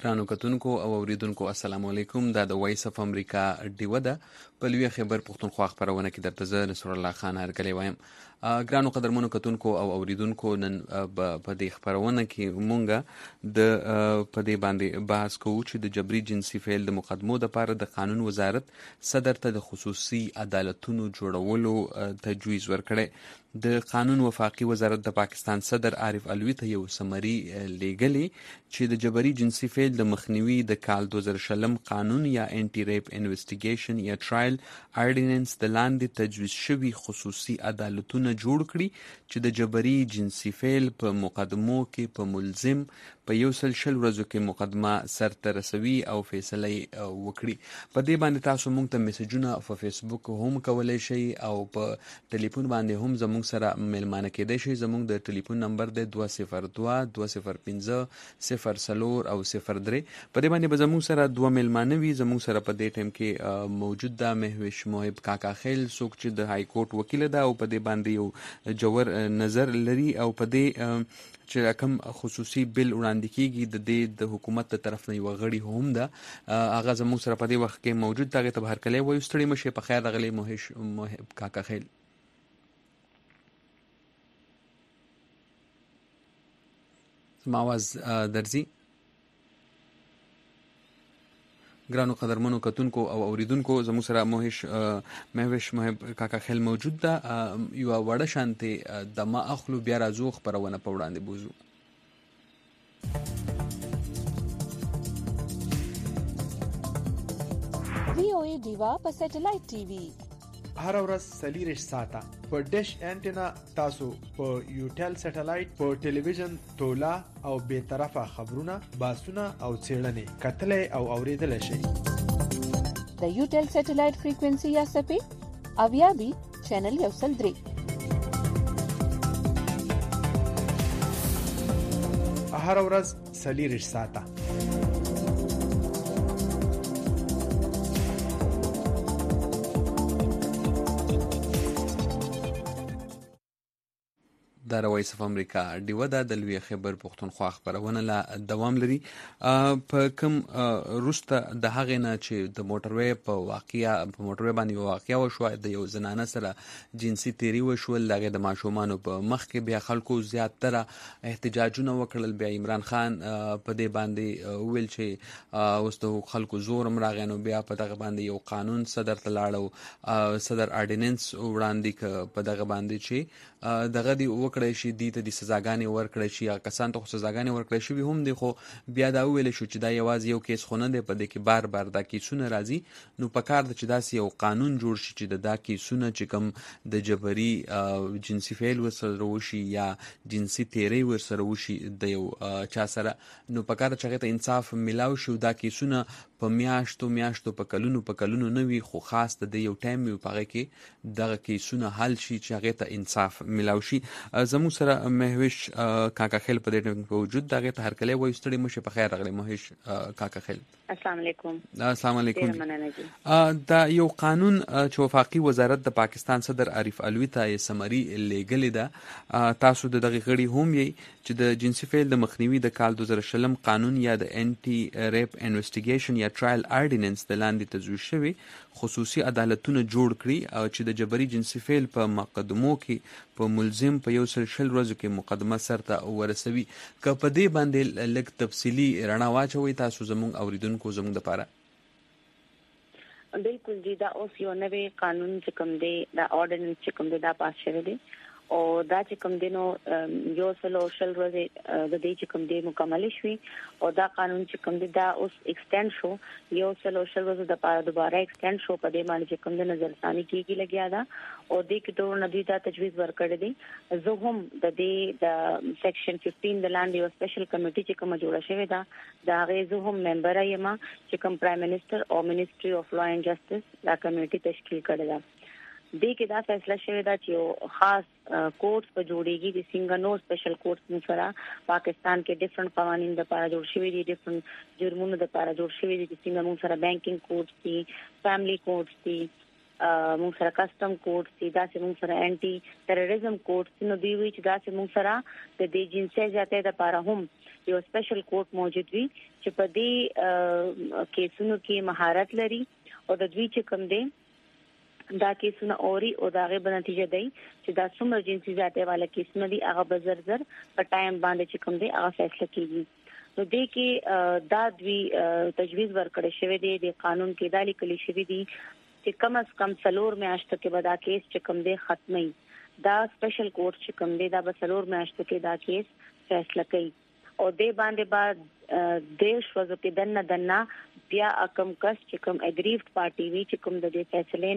ګرانو کتونکو او اوریدونکو السلام علیکم. دا د وایس اف امریکا ډیوه ده په لوی خبر پښتونخوا خبرونه کې درته زه نصر الله خان هرکلی وایم. ګرانو قدرمنو کتونکو او اوریدونکو نن په دې خبرونه کې مونږه د په دې باندې بحث کوو چې د جبري جنسي فعل د مقدمو لپاره د قانون وزارت صدر ته د خصوصي عدالتونو جوړولو تجویز ورکړی. د قانون وفاقي وزارت د پاکستان صدر عارف علوي ته یو سمري لیږلي چې د جبري جنسي فعل د مخنیوي د کال دوه زره شلم قانون یا انټي ریپ انویسټیګیشن یا ټرایل آرډیننس د لاندې تجویز شوي خصوصي عدالتونه جوړ کړي چې د جبري جنسي فعل په مقدمو کې په ملزم په یو سل شل ورځو کې مقدمه سرته رسوي او فیصله وکړي. په دې باندې تاسو موږ ته میسجونه په فیسبوک هم کولای شئ او په ټلیفون باندې هم زموږ سره ملمانه کېدای شي. زموږ د ټلیفون نمبر دی دوه صفر دوه دوه صفر پنځه صفر څلور او صفر درې. په دې باندې به زموږ سره دوه ملمانه وي. زموږ سره په دې ټایم کې موجود ده مهوش محب کاکا خیل، څوک چې د های کورټ وکیل ده او په دې باندې یو جوور نظر لري او په دې چې کوم خصوصي بل وړاندې کیږي د دې د حکومت تر طرف نه یو غړي هم ده هغه زموږ سره په دې وخت کې موجود ده. هغه ته هر کله وایو ستړي مشه په خیر راغلی مهوش محب کاکا خیل. زما आवाज درځي؟ ګرانو قدرمنو کتونکو او اوریدونکو زموږ سره مهوش مهوش محب کاکا خیل موجود ده. یو وړه شانتي د ما اخلو بیا راځو خبرونه په وړاندې بوزو. وی او ای دیوا په سټلایټ ټي وي هر ورځ سلیریش ساته په ډیش انټینا تاسو په یوټل سټلایټ په ټلویزیون تولا او به طرفه خبرونه باسونه او چیرلنې کتلې او اوریدل شي. د یوټل سټلایټ فریکوئنسي یا سپی اویا بي چینل یو سل درې. هر ورځ سلیریش ساته دا وایس اف امریکا ډیوه ده د لوی خبر پښتونخوا خبرونه لا دوام لري. په کوم روسته د هغه نه چې د موټروي په واقعیا په موټروي باندې واقعیا وشو د یو زنانه سره جنسي تیری وشول دغه د ماشومان په مخ کې بیا خلکو زیاتره احتجاجونه وکړل. بیا عمران خان په دې باندې ویل چې اوسته خلکو زور مراغنو بیا په دغه باندې یو قانون صدر ته لاړو صدر آرډیننس وړاندې ک په دغه باندې چې دغه دی وکړی شي د دې سزاګانې ورکړی شي یا کسان ته سزاګانې ورکړی شي هم دی. خو بیا دا ویل شو چې دا یوازې یو کیس خو نه دی په دې کې بار بار دا کیسونه راځي. نو په کار ده چې داسې یو قانون جوړ شي چې د دا کیسونه چې کوم د جبري جنسي فعل ورسره وشي یا جنسي تیری ورسره وشي د یو چا سره نو په کار چې ته انصاف ملاو شي. دا کیسونه په میاشتو میاشتو په کلونو په کلونو نه وي خو خاص د یو ټایم یو پاره کې دغه کیسونه حل شي چې هغه ته انصاف ملاو شي. زموږ سره مهوش کاکا خیل په دې ټیم کې موجود دغه ته هر کله وایو ستړي مشه په خیر راغلی مهوش کاکا خیل. السلام علیکم. السلام علیکم. دا یو قانون چې وفاقي وزارت د پاکستان صدر عارف علوي ته سمري لیږلې ده. تاسو د دغه غړي هم یې چې د جنسي فعل د مخنیوي د کال دوه زره شلم قانون یا د انټي ریپ انویسټیګیشن یا ټرایل آرډیننس د لاندې تجویز شوی خصوصي عدالتونه جوړ کړي او چې د جبري جنسي فعل په مقدمو کې په ملزم په یو سل شل ورځو کې مقدمه سرته ورسوي. که په دې باندې لږ تفصیلی رڼا واچوي تاسو زموږ اوریدونکو زموږ لپاره. بالکل جی دا اوس یو نوې قانون چې کوم دی دا آرډیننس چې کوم دی دا پاس شوی دی او دا چې کوم دی نو یو سل شل ورځې د دې چې کوم دی مکمل شوی او دا قانون چې کوم دی دا اوس ایکسټند شو یو سل شل ورځې د پاره دوباره ایکسټند شو. په دې باندې چې کوم دی نظر ثاني کیږي لګیا دا او دې کې ټول ندی دا تجویز ورکړی دی. زه هم د دې د سیکشن پنځه د لاندې یو سپیشل کمیټي چې کوم جوړه شوې ده دا غي زه هم ممبر یم چې کوم پرایم منسٹر او منسټري اف لا اینڈ جسټس دا کمیټي تشکیل کړی ده. دې کې دا فیصله شوې ده چې خاص کورټس په جوړیږي د څنګه نو سپیشل کورټس سره پاکستان کې ډیفرنٹ قوانین د لپاره جوړ شوي دي ډیفرنٹ جرمونو د لپاره جوړ شوي دي چې څنګه موږ سره بانکینګ کورټس دي فیملی کورټس دي موږ سره کسٹم کوډ سي دا چې موږ سره انټي ټیرریزم کوډ نو دی وی چې دا چې موږ سره د دې جنسي ذاتي د لپاره هم یو سپیشل کوډ موجود وي چې په دې کیسونو کې مهارت لري او د دوی چې کوم دی دا کیسونه اوري او دا غي بنتیجه دی چې دا څومره جنسي ذاتي والا کیسونه دي هغه بزر زر په ټایم باندې چې کوم دی هغه فیصله کیږي نو دې کې دا دوی تجویز ورکړی شوی دی د قانون کې دا لیکل شوی دی چې کم از کم څلور میاشتو کې به دا کیس چې کوم دی ختمي دا سپیشل کورټ چې کوم دی دا به څلور میاشتو کې دا کیس فیصله کوي او دې باندې بعد دیش وځو کې دنه دنه بیا کم کس چې کوم اګریفټ پارټي وی چې کوم د دې فیصلې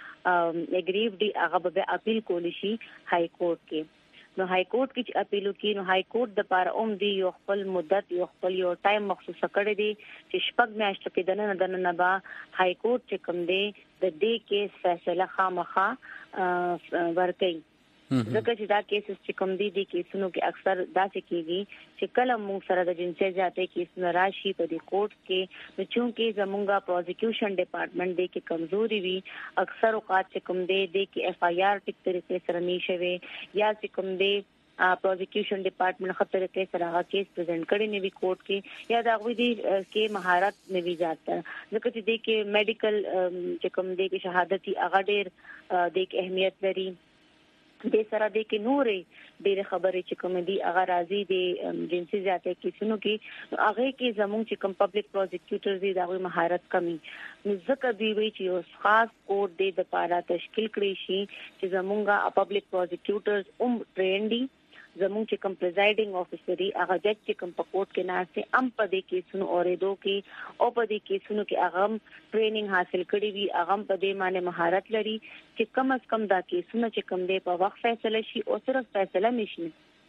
نه اګریف دی هغه به اپیل کولی شي های کورټ کې نو های کورټ کې چې اپیل وکړي نو های کورټ د پاره اوم دی یو خپل مدت یو خپل یو ټایم مخصوص کړی دی چې شپږ میاشتې کې دنه دنه نه با های کورټ چې کوم دی د دې کې فیصله خامخا ورکړي ځکه چې دا کیسز چې کوم دي د کیسونو کې اکثر داسې کیږي چې کله موږ سره د جنسي ذاتي کیسونه راشي په دې کوټ کې نو چونکې زمونږه پروزیکیوشن ډپارټمنټ دی کې کمزوري وي اکثر اوقات چې کوم دی د کې اف آی آر ټیک طریقې سره نشوي یا چې کوم دی پروزیکیوشن ډپارټمنټ خپل طریقې سره هغه کیس پریزنټ کړي نه وی کوټ کې یا دا غوي دي کې مهارت نه وی ځات ځکه چې د کې میډیکل چې کوم دی کې شهادتي هغه ډېر د کې اهمیت لري د سره د کې نورې ډېر خبرې چې کوم دي هغه راځي د جنسي ذاتي کیسونو کې هغه کې زموږ چې کوم پبلک پروزیکیوټرز دي دا غوي مهارت کمی نو ځکه دی وی چې یو خاص کوډ د لپاره تشکیل کړی شي چې زموږه پبلک پروزیکیوټرز هم ټرین دي زموږ چې کوم پریزایډینګ افیسر دی هغه جج چې کوم په کوټ کې ناشته ام په دې کیسونو اورېدو کې او په دې کیسونو کې هغه ټریننګ حاصل کړی وي هغه په دې معنی مهارت لري چې کم از کم دا کیسونه چې کوم دی په وخت فیصله شي او صرف فیصله نشي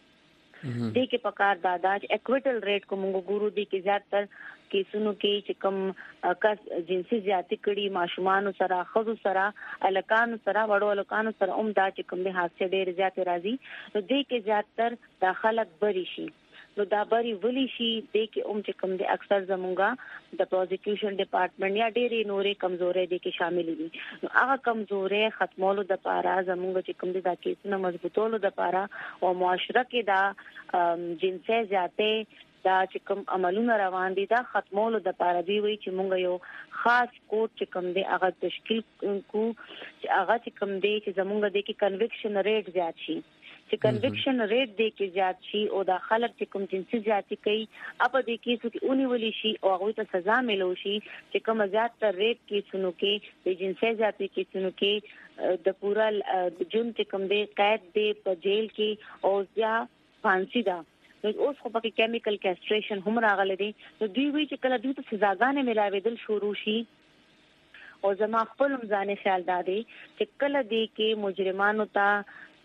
دې کې پکار دادا چې اکویټل ریټ کوم ګورو دي کې زیاتره کیسونو کې چې کوم کس جنسي زیاتی کړي ماشومان سره خزو سره الکان سره وړو الکان سره اوم دا چې کوم به حادثه ډېر زیات راځي نو دې کې زیاتره داخلك بری شي نو دا بری ولی شي دې کې اوم چې کوم دي اکثر زمونږه د پروزیکیوشن ډپارټمنټ یا ډېرې نورې کمزورې دي کې شامل دي نو هغه کمزورې ختمولو د لپاره زمونږ چې کوم دي دا کیسونه مضبوطولو د لپاره او معاشره کې دا جنسي زیاته دا چې کوم عملونه روان دي دا ختمولو د لپاره دی وی چې مونږ یو خاص کوډ چې کوم دی هغه تشکیل کو چې هغه چې کوم دی چې زمونږ د کې کنویکشن ریټ زیات شي چې کنویکشن ریټ دی کې زیات شي او دا خلک چې کوم جنسي زیاتی کوي اپ دې کې څه اونې ولي شي او هغه ته سزا ملو شي چې کوم زیات تر ریټ کې څنو کې د جنسي زیاتی کې څنو کې د پورا جون چې کوم دی قید دی په جیل کې او یا فانسی دا نو اوس خو پکې کیمیکل کیسټریشن هم راغلي دي نو دوی وی چې کله دوی ته سزاګانې ملاوېدل شروع شي او زما خپل ځانې خیال دادي چې کله دی کې مجرمانو ته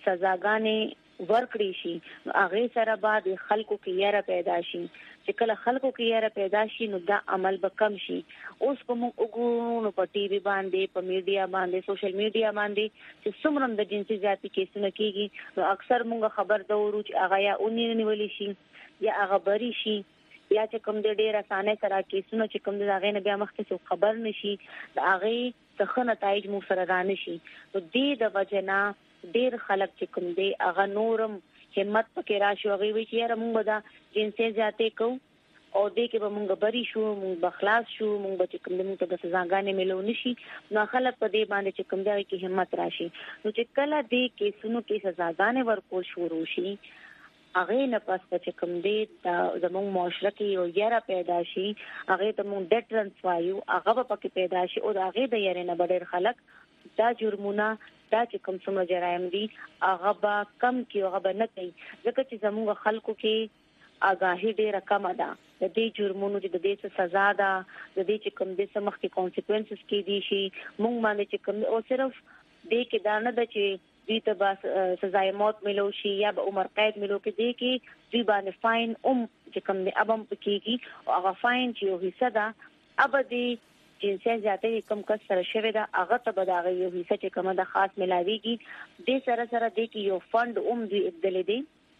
سزاګانې ورکړي شي هغه سره بعد خلکو کې یاره پیدا شي چې کله خلکو کې یاره پیدا شي نو دا عمل به کم شي اوس کوم وګورو په ټي وي باندې په میډیا باندې سوشل میډیا باندې چې څومره د جنسي ذاتي کیسونه کیږي نو اکثر مونږ خبر دورو چې هغه یا اونې نیولې شي یا هغه بری شي یا چې کوم د ډېر اسانه سره کیسونه چې کوم د هغه نه بیا مخکې خبر نشي د هغه څخه نتایج مو سره را نشي نو دې د وجنا ډیر خلک چې کوم دی هغه نورم همت پکې راشي هغه وی چې یاره مونږ دا جنسي ذاتي کو او دې کې به مونږ بری شو مونږ بخلاص شو مونږ چې کوم دې ته د سزاګانې ملو نشي نو خلک په دې باندې چې کوم دی کې همت راشي نو چې کله دې کې سونو کې سزاګانې ورکول شروع شي هغه نه پس چې کوم دی دا زموږ معاشره کې یو یاره پیدا شي هغه ته مونږ ډیټرنس وایو هغه پکې پیدا شي او هغه د یاره نه ډېر خلک دا جرمونه دا چې کوم څومره جرایم دي هغه به کم کې هغه به نه کوي ځکه چې زموږ خلکو کې آگاهي ډېره کمه ده د دې جرمونو د دې څه سزا ده د دې چې کوم د سمخ کې کانسیکوینسز کې دي شي مونږ باندې چې کوم او صرف دې کې دا نه ده چې دې ته بس سزای موت ملو شي یا به عمر قید ملو کې دې کې دې باندې فاین ام چې کوم د ابم پکېږي او هغه فاین چې یو حصہ ده ابدي جنسي ذاتي کم کس سره شوی دا هغه ته بداغه یو حصہ چې کومه د خاص ملاويږي د سره سره د کې یو فند اوم دی ابدل دی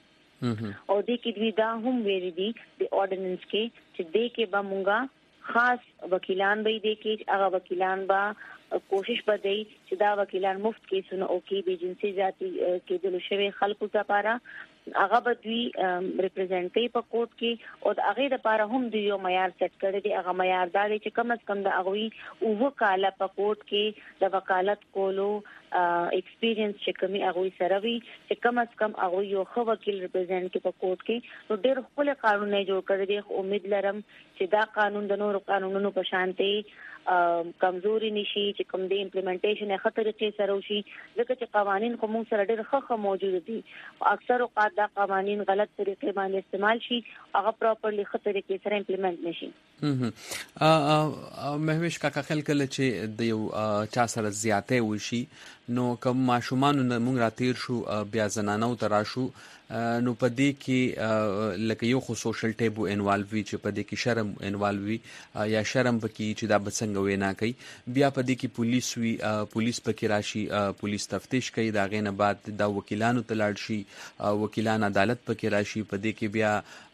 او د کې دوی دا هم ویری دي د اورډیننس کې چې د کې به مونږه خاص وکیلان به دي کې هغه وکیلان به کوشش بدای چې دا وکیلان مفت کیسونه او کې به جنسي ذاتی کې د لوشوي خلکو لپاره هغه به دوی ریپرزینټي په کوټ کې او د هغه لپاره هم دوی یو معیار سیټ کړی دی. هغه معیار دا دی چې کم از کم د هغه او وکاله په کوټ کې د وکالت کولو ایکسپیرینس چې کومي هغه سره وي چې کم از کم هغه یو خو وکیل ریپرزینټ کې په کوټ کې نو ډېر خپل قانون نه جوړ کړی دی. امید لرم چې دا قانون د نورو قانونونو په شانتي کمزوري نشي چې کوم د امپلیمنټیشن یې خطر کې سره وشي ځکه چې قوانين کوم سره ډېر ښه موجود دي. اکثر اوقات دا قوانين غلط طریقې باندې استعمال شي هغه پراپرلی خطر کې سره امپلیمنٹ نشي. ا مهوش کاکا خل کله چې د یو چا سره زیاته وشي نو کوم ماشومان موږ راتیر شو بیا زنانو تراشو نو پدې کې لکه یو خو سوشل ټیبو انوالو وی چې پدې کې شرم انوالو وی یا شرم پکې چې دا بڅنګ وینا کوي بیا پدې کې پولیس وی پولیس پکې راشي پولیس تفتیش کوي دا غینه بعد دا وکیلانو تلاړ شي وکیلان عدالت پکې راشي پدې کې بیا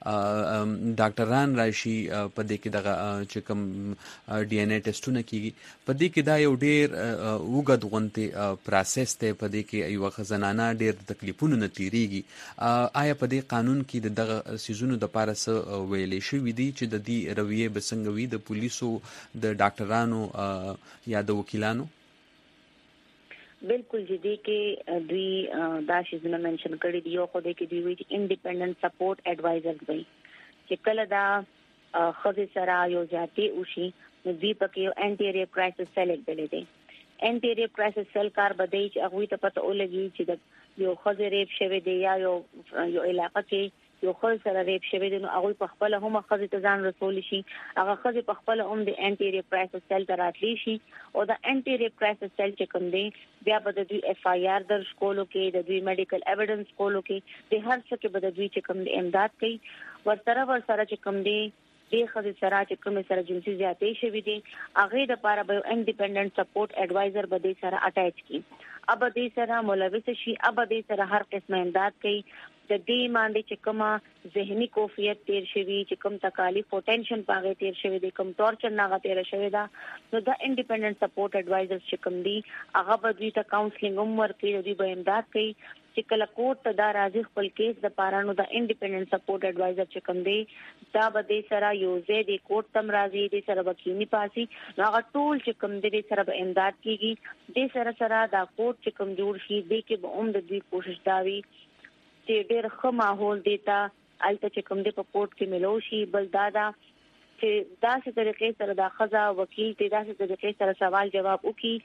ډاکټران راشي پدې کې دغه چې کوم ډي ان اے ټیسټونه کیږي پدې کې دا یو ډېر وګد غونته پروسس ته پدې کې یو خزانانه ډېر تکلیفونه نتیریږي. آیا په دې قانون کې دغه سيزونو د پاره څه ویلې شوې دي چې د دې رویه بسنګوي د پولیسو د ډاکټرانو یا د وکیلانو؟ بالکل جدي کې دوی دا شیزونه منشن کړی دی او خو دې کې دوی وی انډیپندنت سپورټ اډوایزر دی چې کله دا خدي سره یو ځاتي اوشي نو دوی پکې یو انټي ریپ کرایسس سیل کېدل دي. انټي ریپ کرایسس سیل کار بدای چې هغه ته پته ولګي چې د یو خزه ریپ شوی دی یا یو یو علاقه کې یو خزه سره ریپ شوی دی نو هغه په خپل هم خزه ته ځان رسول شي هغه خزه په خپل هم د انټي ریپ کرایسس سیل ته راتلی شي او د انټي ریپ کرایسس سیل چې کوم دی بیا به د دوی اف آی آر درج کولو کې د دوی میډیکل ایویډنس کولو کې د هر څه کې به د دوی چې کوم دی امداد کوي ورسره ورسره چې کوم دی د خزه سره چې کوم سره جنسي زیاتې شوی دی هغه د لپاره به انډیپندنت سپورټ اډوایزر به د سره اٹیچ کی اب د سره ملوث شي اب د سره هر قسمه امداد کوي د دې باندې چې کومه ذهني کوفیت تیر شوی چې کوم تکالیف او ټینشن پاغه تیر شوی دی کوم ټورچر ناغه تیر شوی دا نو د انډیپندنت سپورټ اډوایزر چې کوم دی هغه به دوی ته کاونسلینګ هم ورکوي دوی به امداد کوي چې کله کوټ ته دا راځي خپل کیس د پارانو د انډیپندنت سپورټ اډوایزر چې کوم دی دا به د سره یو ځای د کوټ تم راځي د سره وکیلي پاسي نو هغه ټول چې کوم دی د سره به امداد کیږي د سره سره دا کوټ چې کوم جوړ شي د کې به هم د دوی کوشش داوي چې ډېر ښه ماحول دیتا الته چې کوم دی په کوټ کې ملو شي بل دادا چې داسې طریقې سره دا خزا وکیل ته داسې طریقې سره سوال جواب وکي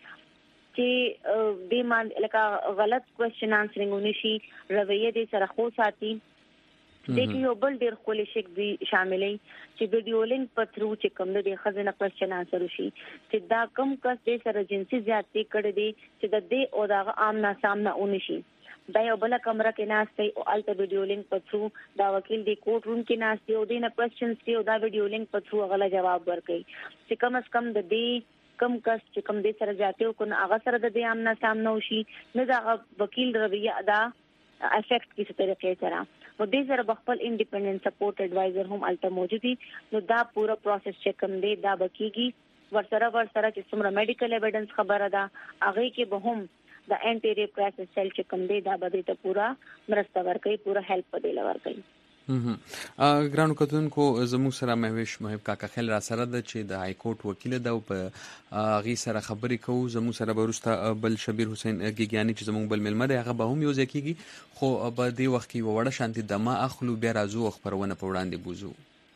چې د مان لکه غلط کوېسچن انسرینګ ونشي رویه دې سره خو ساتي د یو بل ډیر خولي شک دی شاملې چې ویډیو لینک په تھرو چې کوم د خزانه کوېسچن انسر وشي چې دا کم کس دې سره جنسي زیاتې کړې دي چې د دې او دا آمنا سامنا ونشي دا یو بل کمره کې ناشته او الته ویډیو لینک په تھرو دا وکیل دی کوټ روم کې ناشته او دینه کوېسچنز دی او دا ویډیو لینک په تھرو غلا جواب ورکړي چې کم از کم د دې کم کس چې کم دې سره جاته کو نه هغه سره د دې آمنا سامنا وشي نه دا وکیل رویه ادا افیکټ کیسه طریقې سره نو دې سره خپل انډیپندنت سپورټ اډوایزر هم الته موجود دي نو دا پورا پروسس چې کوم دی دا بکیږي ورسره ورسره چې څومره میډیکل ایویډنس خبره ده هغه کې به هم د انټي ریپ کرایسس سیل چې کوم دی دا به ته پورا مرسته ورکړي پورا هیلپ پدې لورکړي. ګرانو کتونکو زموږ سره مهوش محب کاکا خیل را سره د چې د های کورټ وکیل ده او په غي سره خبرې کوو زموږ سره برسته بل شبیر حسین ګیګیانی چې زموږ بل ملمه ده هغه به هم یو ځکیږي خو په دې وخت کې وړه شانتي دمه اخلو بیا راځو خبرونه په وړاندې بوزو.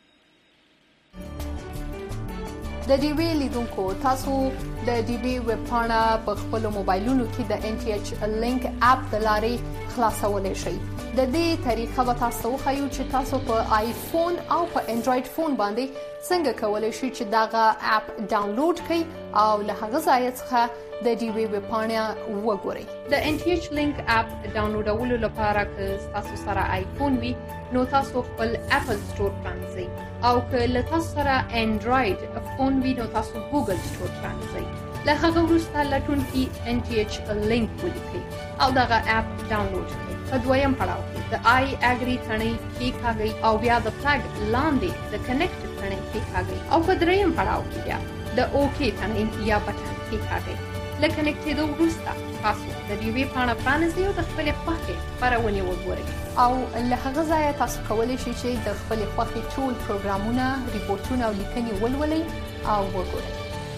د ډي وی لیدونکو تاسو د ډي وی ویب پاڼه په خپل موبایلونو کې د ان ټي ایچ لینک اپ د لارې خلاصولای شئ. د دې طریقه به تاسو خو چې تاسو په آیفون او په انډراید فون باندې څنګه کولای شئ چې داغه اپ ډاونلوډ کړئ او له هغه ځای څخه د ډي وی ویب پاڼه وګورئ. د ان ټي ایچ لینک اپ ډاونلوډولو لپاره که تاسو سره آیفون وي نو تاسو خپل اپل سٹور پرانځئ او که له تاسو سره انډراید فون وي نو تاسو ګوګل سٹور پرانځئ. له هغه وروسته لټون کې ان ټي ایچ لینک ولیکئ او دغه اپ ډاونلوډ کړئ. په دویم پړاو کې د آی اګری ثنې کلیکاږئ او بیا د فلګ لاندې د کنیکټ ثنې کلیکاږئ او په دریم پړاو کې بیا د اوکی ثنې یا بټن کېکاږئ. له کنیکټ کېدو وروسته تاسو د ډیوې پاڼه پرانیزئ او د خپلې خوښې خپرونې وګورئ. او له هغه ځایه تاسو کولی شئ چې د خپلې خوښې ټول پروګرامونه، ریپورتونه او لیکنې ولولئ او وګورئ.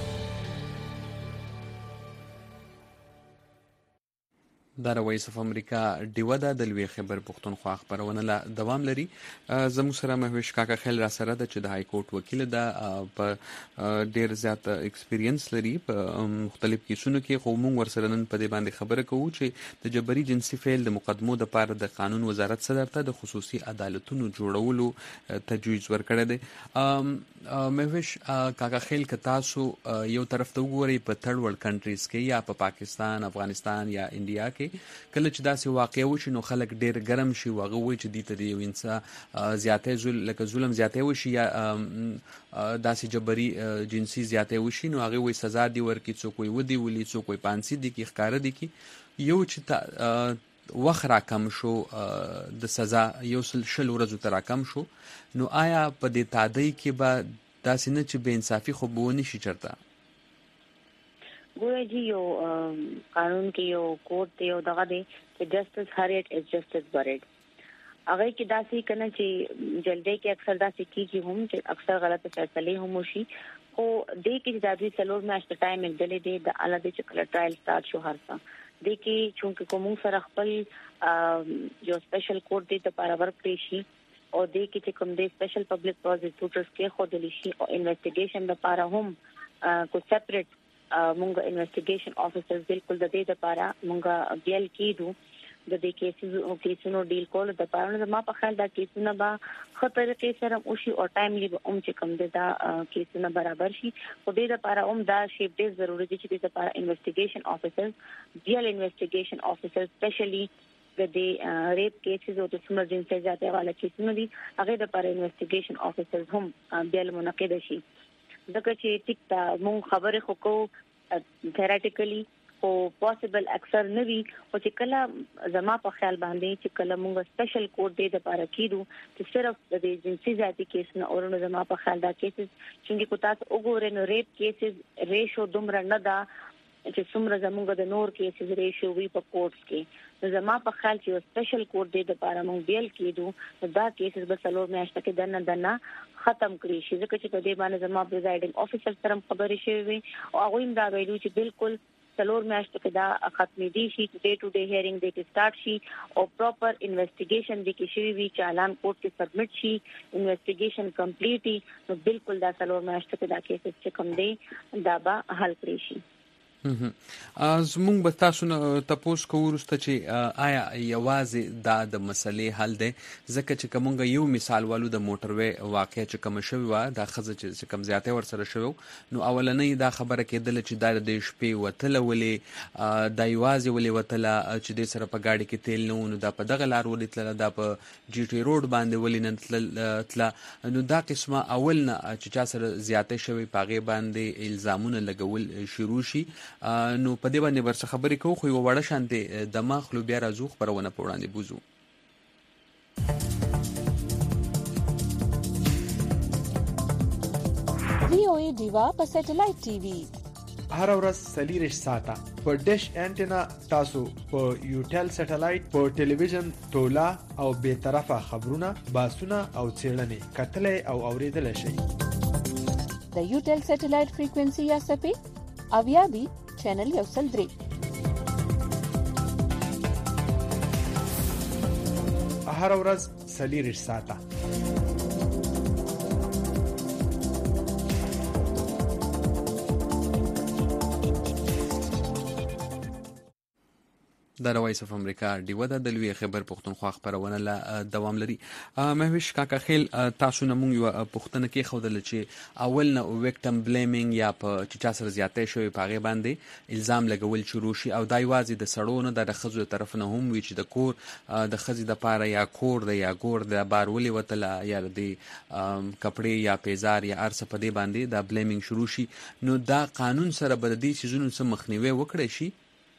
دا د وایس اف امریکا ډیوه ده د لوی خبر پښتونخوا خبرونه لا دوام لري. زموږ سره مهوش کاکا خیل را سره ده چې د های کورټ وکیل ده، په ډیر زیات ایکسپیرینس لري په مختلف کیسونو کې. خو موږ ورسره نن په دې باندې خبره کوو چې د جبري جنسي فعل د مقدمو د پاره د قانون وزارت صدر ته د خصوصي عدالتونو جوړولو تجویز ورکړی دی. مهوش کاکا خیل که تاسو یو طرف ته وګورئ په تھرډ ورلد کنټریز کې یا په پاکستان، افغانستان یا انډیا کې کله چې داسې واقع وشي نو خلک ډیر ګرم شي، واغه وایي چې دې ته د یو انسان زیاتې ظلم لکه ظلم زیاتې وشي یا داسې جبري جنسي زیاتې وشي نو هغه وایي سزا دی ورکړي، څوک وایي ودی ولي، څوک وایي پانسي دی کې ښکاره دی کې یو چې وخت راکم شو د سزا یو سل شل ورځو ته راکم شو. نو آیا په دې تعدی کې به داسې نه چې بې انصافي خو به ونه شي چرته؟ ګوره جی یو قانون کې یو کوډ دی او دغه دی چې جسټس هریټ از جسټس بریډ. هغه کې داسې کنه چې جلدی کې اکثر داسې کیږي هم چې اکثر غلطه فیصله هم وشي. خو دې کې د دې څلور میاشتې ټایم مګدلې دی د الاده چې کله ټرایل سٹارټ شو هرڅه دې کې چونکه کوم سره خپل یو سپیشل کوډ دی ته لپاره ورکړي شي او دې کې چې کوم دې سپیشل پبلک پروزیکیوټرز کې خو د لشي او انویسټیګیشن لپاره هم کو سپریټ مونږ انویسټیګیشن افیسرز بالکل د دې لپاره مونږ بیل کیدو د دې کیسونو او کیسونو ډیل کول د پاره ما په خیال دا کیسونه با خطر کې سره او شي او ټایملی به اوم چې کوم دا کیسونه برابر شي. خو دې لپاره اوم دا شی ډیر ضروری دي چې د لپاره انویسټیګیشن افیسرز بیل انویسټیګیشن افیسرز سپیشلی د دې ریپ کیسز او د سمرجنسي ذاتي والا کیسونه دي هغه د لپاره انویسټیګیشن افیسرز هم بیل منعقد شي. دغه چې ټیک تا مون خبره خو کو تھیراټیکلی او پوسیبل اکثر نوي او چې کله زما په خیال باندې چې کله موږ سپیشل کوډ دې د لپاره کیدو چې صرف د جنسي ذاتي کیس نه اورنه زما په خیال دا کیسز چې کو تاسو وګورئ نو ریپ کیسز ریشو دومره نه دا چې څومره زموږ د نور کیسز ریشو وی په کوټس کې. زما په خیال چې سپیشل کوډ دې د لپاره موږ بیل کیدو دا کیسز به څلور میاشتې کې دنه دنه ختم کړی شي. ځکه چې په دې باندې زما پریزایډینګ افیسر سره خبرې شوې او هغه هم دا ویلو چې بالکل څلور میاشتې کې دا ختمې دي شي ډے ټو ډے هیرینګ دې کې سٹارټ شي او پراپر انویسټیګیشن دې کې شوی وی چالان کوर्ट کې سبمټ شي انویسټیګیشن کمپلیټي نو بالکل دا څلور میاشتې کې دا کیسز چې کوم دی دا به حل کړی شي. زمونږ به تاسو نه تاسو کو ورسته چې آیا یوازې دا د مسلې حل دی ځکه چې کومه یو مثال والو د موټروي واقع چې کوم شوی و دا خزه چې کم زیاته ور سره شوی نو اولنې دا خبره کېدل چې دا د شپې وتل ولې دا یوازې ولې وتل چې د سره په گاډي کې تیل نو دا په دغه لار ولې تل دا په جی ټي روډ باندې ولې نه تل نو دا قسمه اول نه چې چا سره زیاته شوی پاغه باندې الزامونه لګول شروع شي نو په دې باندې ورڅ خبرې کوو خو یو وړه شانته دماغ خلو بیا راځو خبرونه په وړاندې بوزو. وی او ای دیوا په سټلایټ ټي وي هر ورځ سلیریش ساته په ډیش انټینا تاسو په یوټل سټلایټ په ټلویزیون تولا او به طرفه خبرونه باسونه او چیرلنې کتلې او اوریدل شي. د یوټل سټلایټ فریکوئنسي یا سپې اویا بي چینل یو سل درې هر ورځ سلیریش ساته د وایس اف امریکا ډیوه د لوی خبر پښتونخوا خبرونه لا دوام لري. مهوش کاکا خیل تاسو نه مونږ یو پښتنه کې خودل چې اول نه وکټم بلیمینګ یا په چا سره زیاتې شوی پاغه باندې الزام لګول شروع شي او دای وازي د سړونو د خزو طرف نه هم وی چې د کور د خزي د پاره یا کور د یا ګور د بار ولي وتلا یا د کپڑے یا پیزار یا ارسه په دې باندې د بلیمینګ شروع شي نو دا قانون سره بددي سيزونو سم مخنیوي وکړي شي.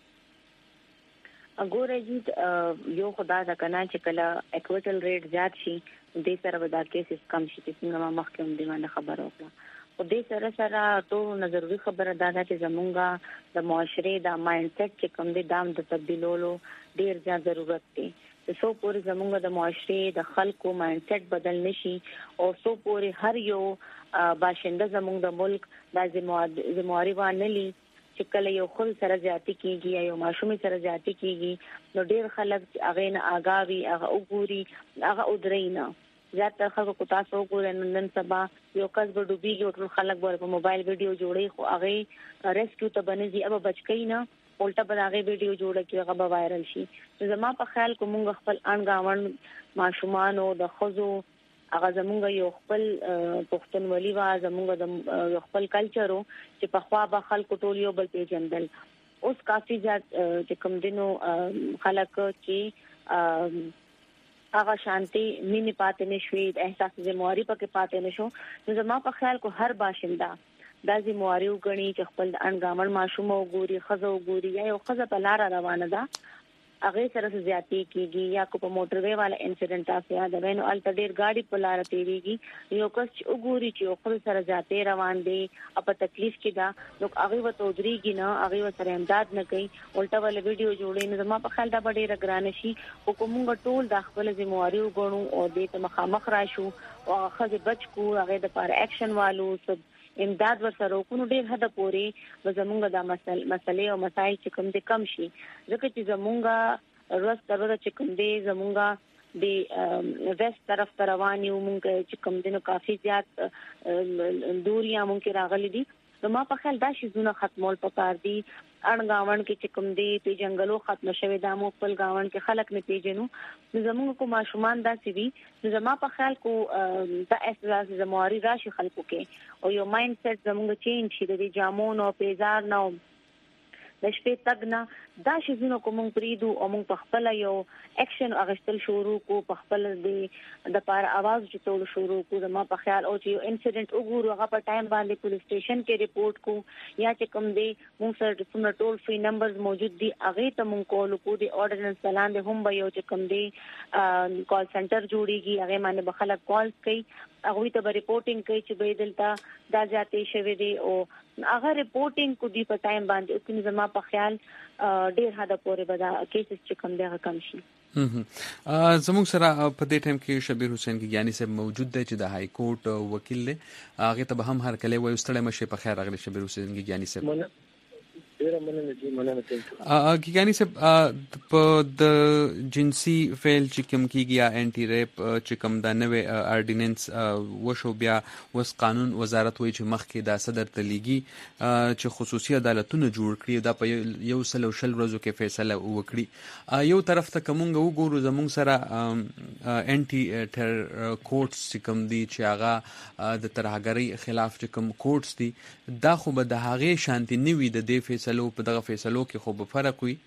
اګوره جی یو خدا دا کنه چې کله اکوټل ریټ زیات شي د سره ودا کیسز کم شي چې څنګه ما مخکې هم دی باندې خبر وکړه او د سره سره ټول ضروري خبره دا ده چې زمونږه د معاشري د مایند سیټ چې کوم دي دام د تبدیلولو ډیر ځا ضرورت دی. سو پورې زمونږ د معاشري د خلکو مایند سیټ بدل نشي او سو پورې هر یو باشنده زمونږ د ملک د ذمہواری وانلي چې کله یو خل سره زیاتی کیږي یا یو ماشومي سره زیاتی کیږي نو ډیر خلک هغه نه آگاوي هغه وګوري هغه ودرینا زیاتره خلکو کو تاسو وګورئ نن سبا یو کس به ډوبېږي او ټول خلک به په موبایل ویډیو جوړي خو هغه ریسکیو ته بنځي اب بچکی نه الټا به هغه ویډیو جوړه کی هغه به وایرل شي. زما په خیال کوم خپل انګاون ماشومان او د خزو هغه زمونږ یو خپل پښتونولي وا زمونږ د یو خپل کلچرو چې په خوا به خلکو ټول یو بل پیژندل اوس کافي ځات چې کوم دینو خلک چې هغه شانتي مینه پاتې نشوي احساس ذمہواری پکې پاتې نشو. نو زما په خیال کو هر باشنده دا ذمہواری وګڼي چې خپل انګامن ماشوم وګوري خزو وګوري یا یو خزه په لار روانه ده هغه سره زیاتی کیږي یا کو په موټر وی والا انسیډنټ آسیا دا وینو الټ ډیر گاډي په لار تیریږي یو کس وګوري چې خپل سره زیاتی روان دي په تکلیف کې دا نو هغه وته ودرېږي نه هغه سره امداد نه کوي الټا ول ویډیو جوړي نو زما په خیال دا ډیر ګران شي او کومه ټول د خپل ذمہواری وګڼو او د ته مخامخ راشو او خزه بچ کو هغه د پاره اکشن والو سب امداد ورسره وکړو ډیر حد پورې زمونږ د مسل مسلې او مسایل چې کوم دي کم شي ځکه چې زمونږ روز تر ورځې چې کوم دي زمونږ د ویست طرف ته روان یو مونږ چې کوم دي نو کافي زیات دوریا مونږ راغلي دي نو ما په خیال دا شی زونه ختمول پکار دي اړګاون کې چې کوم دي په جنگلو ختم شوی د مو خپل گاون کې خلک نه پیژنو نو زموږ کو ماشومان دا سی وی نو زما په خیال کو دا احساس زمواري راشي خلکو کې او یو مایند سیټ زموږ چینج شي د جامون او پیزار نو د شپې تک نه دا شی زونه کوم پریدو او موږ په خپل یو اکشن اغشتل شروع کو په خپل د د پار आवाज جوړول شروع کو زما په خیال او چې یو انسیډنټ وګورو هغه په ټایم باندې پولیس سټیشن کې ریپورت کو یا چې کوم دی موږ سره څومره ټول فری نمبرز موجود دي هغه ته موږ کول کو دي اورډیننس پلان د هم به یو چې کوم دی کال سنټر جوړیږي هغه باندې بخلک کالز کوي هغه ته به ریپورټینګ کوي چې به دلته دا ځاتې شوی دی او هغه ریپورټینګ کو دی په ټایم باندې او زما په خیال ډیر حدا پورې بدا کیسز چې کوم دی کم شي. زموږ سره په دې ټایم کې شبیر حسین ګیانی صاحب موجود دی چې د های کورټ وکیل دی هغه ته به هم هر کله وایو ستړی مشه په خیر راغلی شبیر حسین ګیانی صاحب. ډیره مننه جی مننه ا ګیانی صاحب په د جنسي فعل چې کوم کیږي یا انټي ریپ چې کوم د نوې اورډیننس وشو بیا وس قانون وزارت وایي چې مخکې د صدر تلیګي چې خصوصي عدالتونه جوړ کړي دا په یو سل او شل ورځو کې فیصله وکړي یو طرف ته کومه وګورو زموږ سره انټي ټر کورټس چې کوم دي چې هغه د ترهګری خلاف چې کوم کورټس دي دا خو به د هغه شانتي نیوي د دې فیصله په دغه فیصلو کې خو به فرق وي.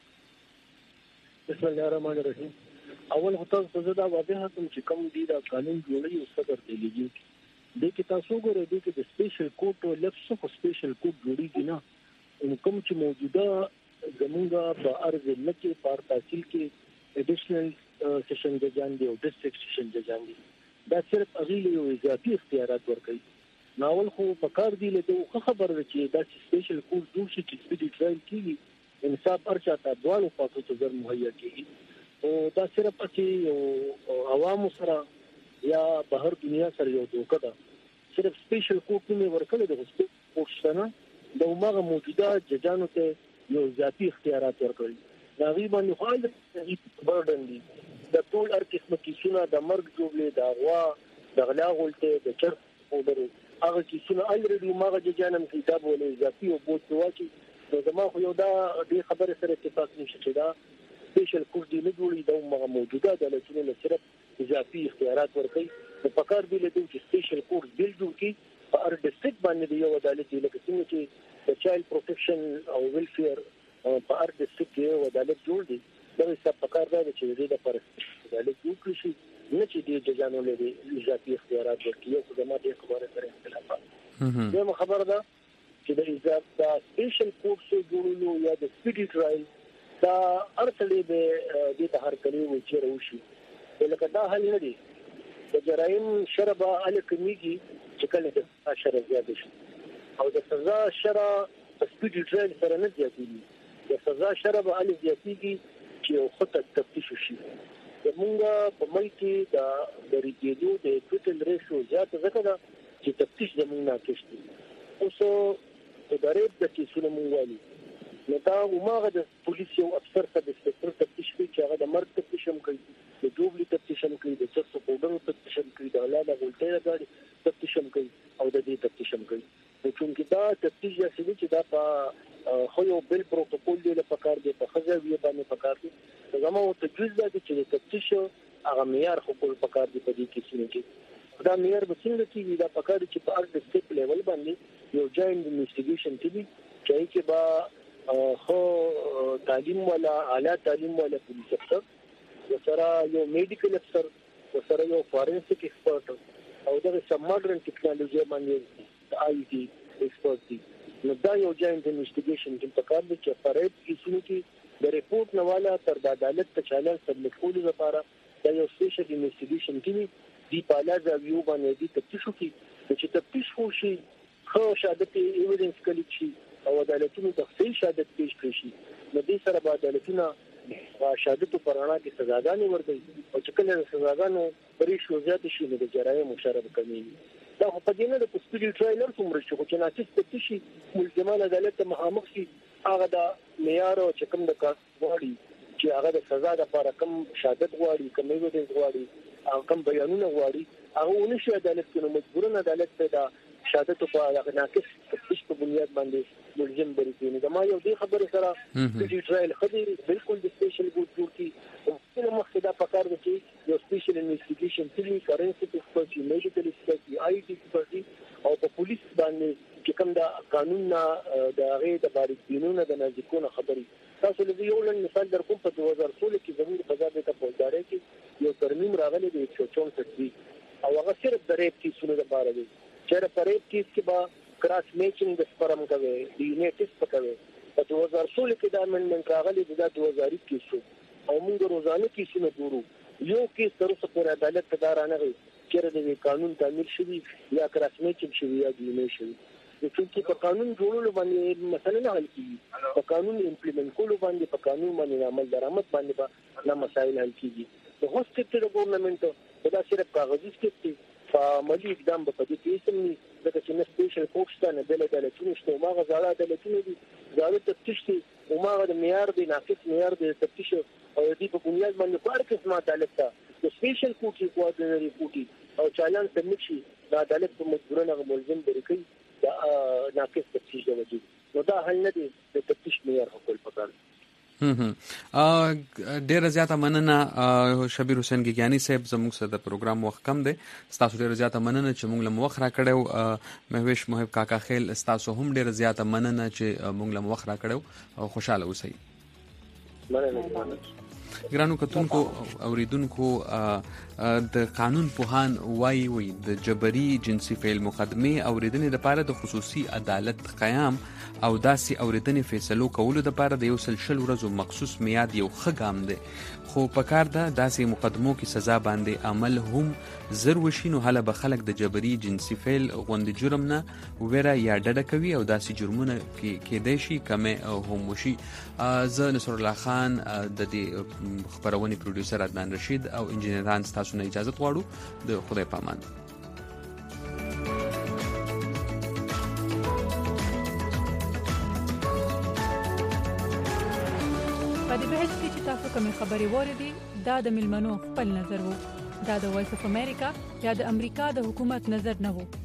بسم الله الرحمن الرحیم. اول خو تاسو ته دا واضح کوم چې کوم دی دا قانون جوړي او صدر دی لګي د کې تاسو ګورئ د کې د سپیشل کورټ او لفظ خو سپیشل کورټ جوړیږي نه کوم چې موجوده زمونږه په ارز لکه پر تحصیل کې اډیشنل سیشن ججان دی او ډیسټریکټ سیشن ججان دی دا صرف اغیله یو اضافي اختیارات ورکوي. ناول خو په کار دی له خو خبره ده چې دا سپیشل کورټ جوړ شي چې سپیډي ټرایل کیږي انصاف ارچا ته دوه خواصو ته زر مهیا کیږي او دا صرف چې عوام سره یا بهر دنیا سره یو دوکه ده صرف سپیشل کورټ نه ورکړل د سپیشل کورټ څخه د عمره موجوده ججانو ته یو ذاتی اختیارات ورکړي دا غیبا نه خالص برډن دي د ټول هر قسمه کیسونه د مرګ جوړلې د غوا د غلا غولته د چر اورو هغه کیسونه الریډي ماغه ججانم کتاب ولې ذاتی او بوت واچي نو زما خو یو دا دې خبره سره اتفاق نشي چې دا سپیشل کورټ دی نه جوړي دا ماغه موجوده د لچونه صرف اضافي اختیارات ورکړي په پکار دی له دې چې سپیشل کورټ بل جوړ کړي په هر ډیسټریکټ باندې یو عدالت لکه څنګه چې د چایلډ پروټیکشن او ویلفیر په هر ډیسټریکټ کې یو عدالت جوړ دی دا څه پکار دی چې دې د پر عدالت جوړ کړي شي نه چې دې ججانو له اضافي اختیارات ورکړي او زما د خبره سره اختلافات زموږ خبره ده چې د اضافه د سپیشل کورټ جوړولو یا د سپیډي ټرایل دا ارتلې به د هر کلی و چې روشي لکه دا حل نه دی د جرایم شربه الکمیږي چې کله د سزا شرع زیات شي او د سزا شرع په سپیډ ټرایل سره نه زیاتېږي د سزا شرع به الې زیاتېږي چې یو خطه تفتیش شي زمونږ په ملک کې د د ریګیدو د ټوټل ریشو زیات ځکه دا چې تفتیش زمونږ ناقص دي اوس ادارې د کیسونو مونږ وایي نو دا عمره د پولیس یو افسر ته د سپیکټر تفتیش کوي چې هغه د مرګ تفتیش هم کوي د دوبلي تفتیش هم کوي د څه پودرو تفتیش هم کوي د اولاد غولټه غاړي تفتیش هم کوي او د دې تفتیش هم کوي نو چې دا تفتیش یا سړي چې دا په خو یو بل پروتوکول دی په کار دی په خزوی باندې په کار دی زموږ ته جزء دی چې د تفتیش هغه معیار خو په کار دی په دې کې څنګه دا معیار به څنګه کیږي دا په کار چې په ارګ سټیپ لیول باندې یو جاینټ انویسټیګیشن کوي چې کې با خو تعلیم ولا اعلی تعلیم ولا پولیس افسر وسره یو میډیکل افسر وسره یو فورنسیک ایکسپرټ او دا سم ماډرن ټیکنالوژي باندې آی ټي ایکسپرټ دی نو دا یو جاینټ انویسټیګیشن چې په کار دی چې فرید کیسونو کې د ریپورت نواله تر د عدالت ته چالان سبمټ کولو لپاره دا یو سپیشل انویسټیګیشن کوي دی په لازم ویو باندې دی تفتیش کوي چې تفتیش وشي خو شهادت ایویډنس کلی شي او عدالتونو د خپل شهادت پیش کړي شي نو دې سره به عدالتونه شهادت پر اړه کې سزاګانې ورکړي او چې کله سزاګانو پرې شو زیات شي نو د جرایم مشارب کمیږي دا په دې نه د سپیډ ټرایلر څومره شي چې ناقص تفتیش ملزمان عدالت ته مخامخ شي هغه د معیار او چې کوم د کار غواړي چې هغه د سزا لپاره کوم شهادت غواړي کوم ایویډنس غواړي او کوم بیانونه غواړي هغه ونشي عدالت کې نو مجبورن عدالت ته دا شهادت په ناقص تفتیش په بنیاد باندې ملزم بری کوي نو ما یو دې خبره سره چې ټرایل خدي بالکل د سپیشل ګوډ جوړتي او په مخکې دا پکار دی چې یو سپیشل انویسټیګیشن تلی فورنسیک ایکسپرټ میډیکل ایکسپرټ آی ټي ایکسپرټ او په پولیس باندې چې کوم دا قانون نه د هغه د باریکینونو د نازکونو خبري تاسو له یو لن مثال در کوم په دوه هزار څلور کې زموږ په ځای ته فوجداري کې یو ترمیم راغلی دی چې چونسټ دی او هغه صرف د ریپ کیسونو لپاره دی چې په ریپ کیس کې با کراس میچینګ د سپرم کوي د یونیټس پکوي په دوه هزار څلور کې دا امندمنت راغلی دی د دوه هزار کې شو او موږ روزانه کیسونه ګورو یو کیس تر اوسه پورې عدالت ته دار نه غوي چې د قانون تعمیل شوی یا کراس میچینګ شوی یا دی نه شوی چې په قانون جوړولو باندې مسله نه حل کیږي په قانون امپلیمنٹ کولو باندې په قانون باندې عمل درآمد باندې نه مسایل حل کیږي د هوسټ د ګورنمنت دا صرف کاغذي سټیپ فعملی اقدام به پدې کې سمني د چې سپیشل کوښښ نه بل عدالتونو شته ما غزاله عدالتونو دي زاویه تفتیش دي او ما د معیار دي ناقص معیار دي تفتیش او دې په بنیاد باندې پر قسمه عدالت ته د سپیشل کوټي کوارډینری کوټي او چالان سمټ شي د عدالت په مجبورنه ملزم درکې د ناقص تفتیش دی نو دا حل نه دي د تفتیش معیار خپل پکار ډیره زیاته مننه شبیر حسین ګیانی صاحب زموږ سره د پروګرام وخت کم دی تاسو ډیره زیاته مننه چې موږ له وخت را کړو مهوش محب کاکا خیل تاسو هم ډیره زیاته مننه چې موږ له وخت را کړو او خوشاله اوسئ مننه ګرانو کتونکو اوریدونکو د قانون پوهان وایي وي د جبري جنسي فعل مقدمه اوریدنې لپاره د خصوصي عدالت قیام او داسې اوریدنې فیصلو کولو لپاره د یو سل شل ورځو مخصوص میاد یو ښه ګام دی خو پکار ده داسې مقدمو کې سزا باندې عمل هم زر وشي نو هله به خلک د جبري جنسي فعل غوندې جرم نه ویره یا ډډه کوي او داسې جرمونه کېدای شي کمې هم وشي زه نصر الله خان د دې خبرونې پروډوسر عدنان رشید او انجینران ستاسو نه اجازه غواړو د خدای پامان په دې بحث کې چې تاسو کومې خبرې واورېدې دا د ملمنو خپل نظر وو دا د وایس اف امریکا یا د امریکا د حکومت نظر نه وو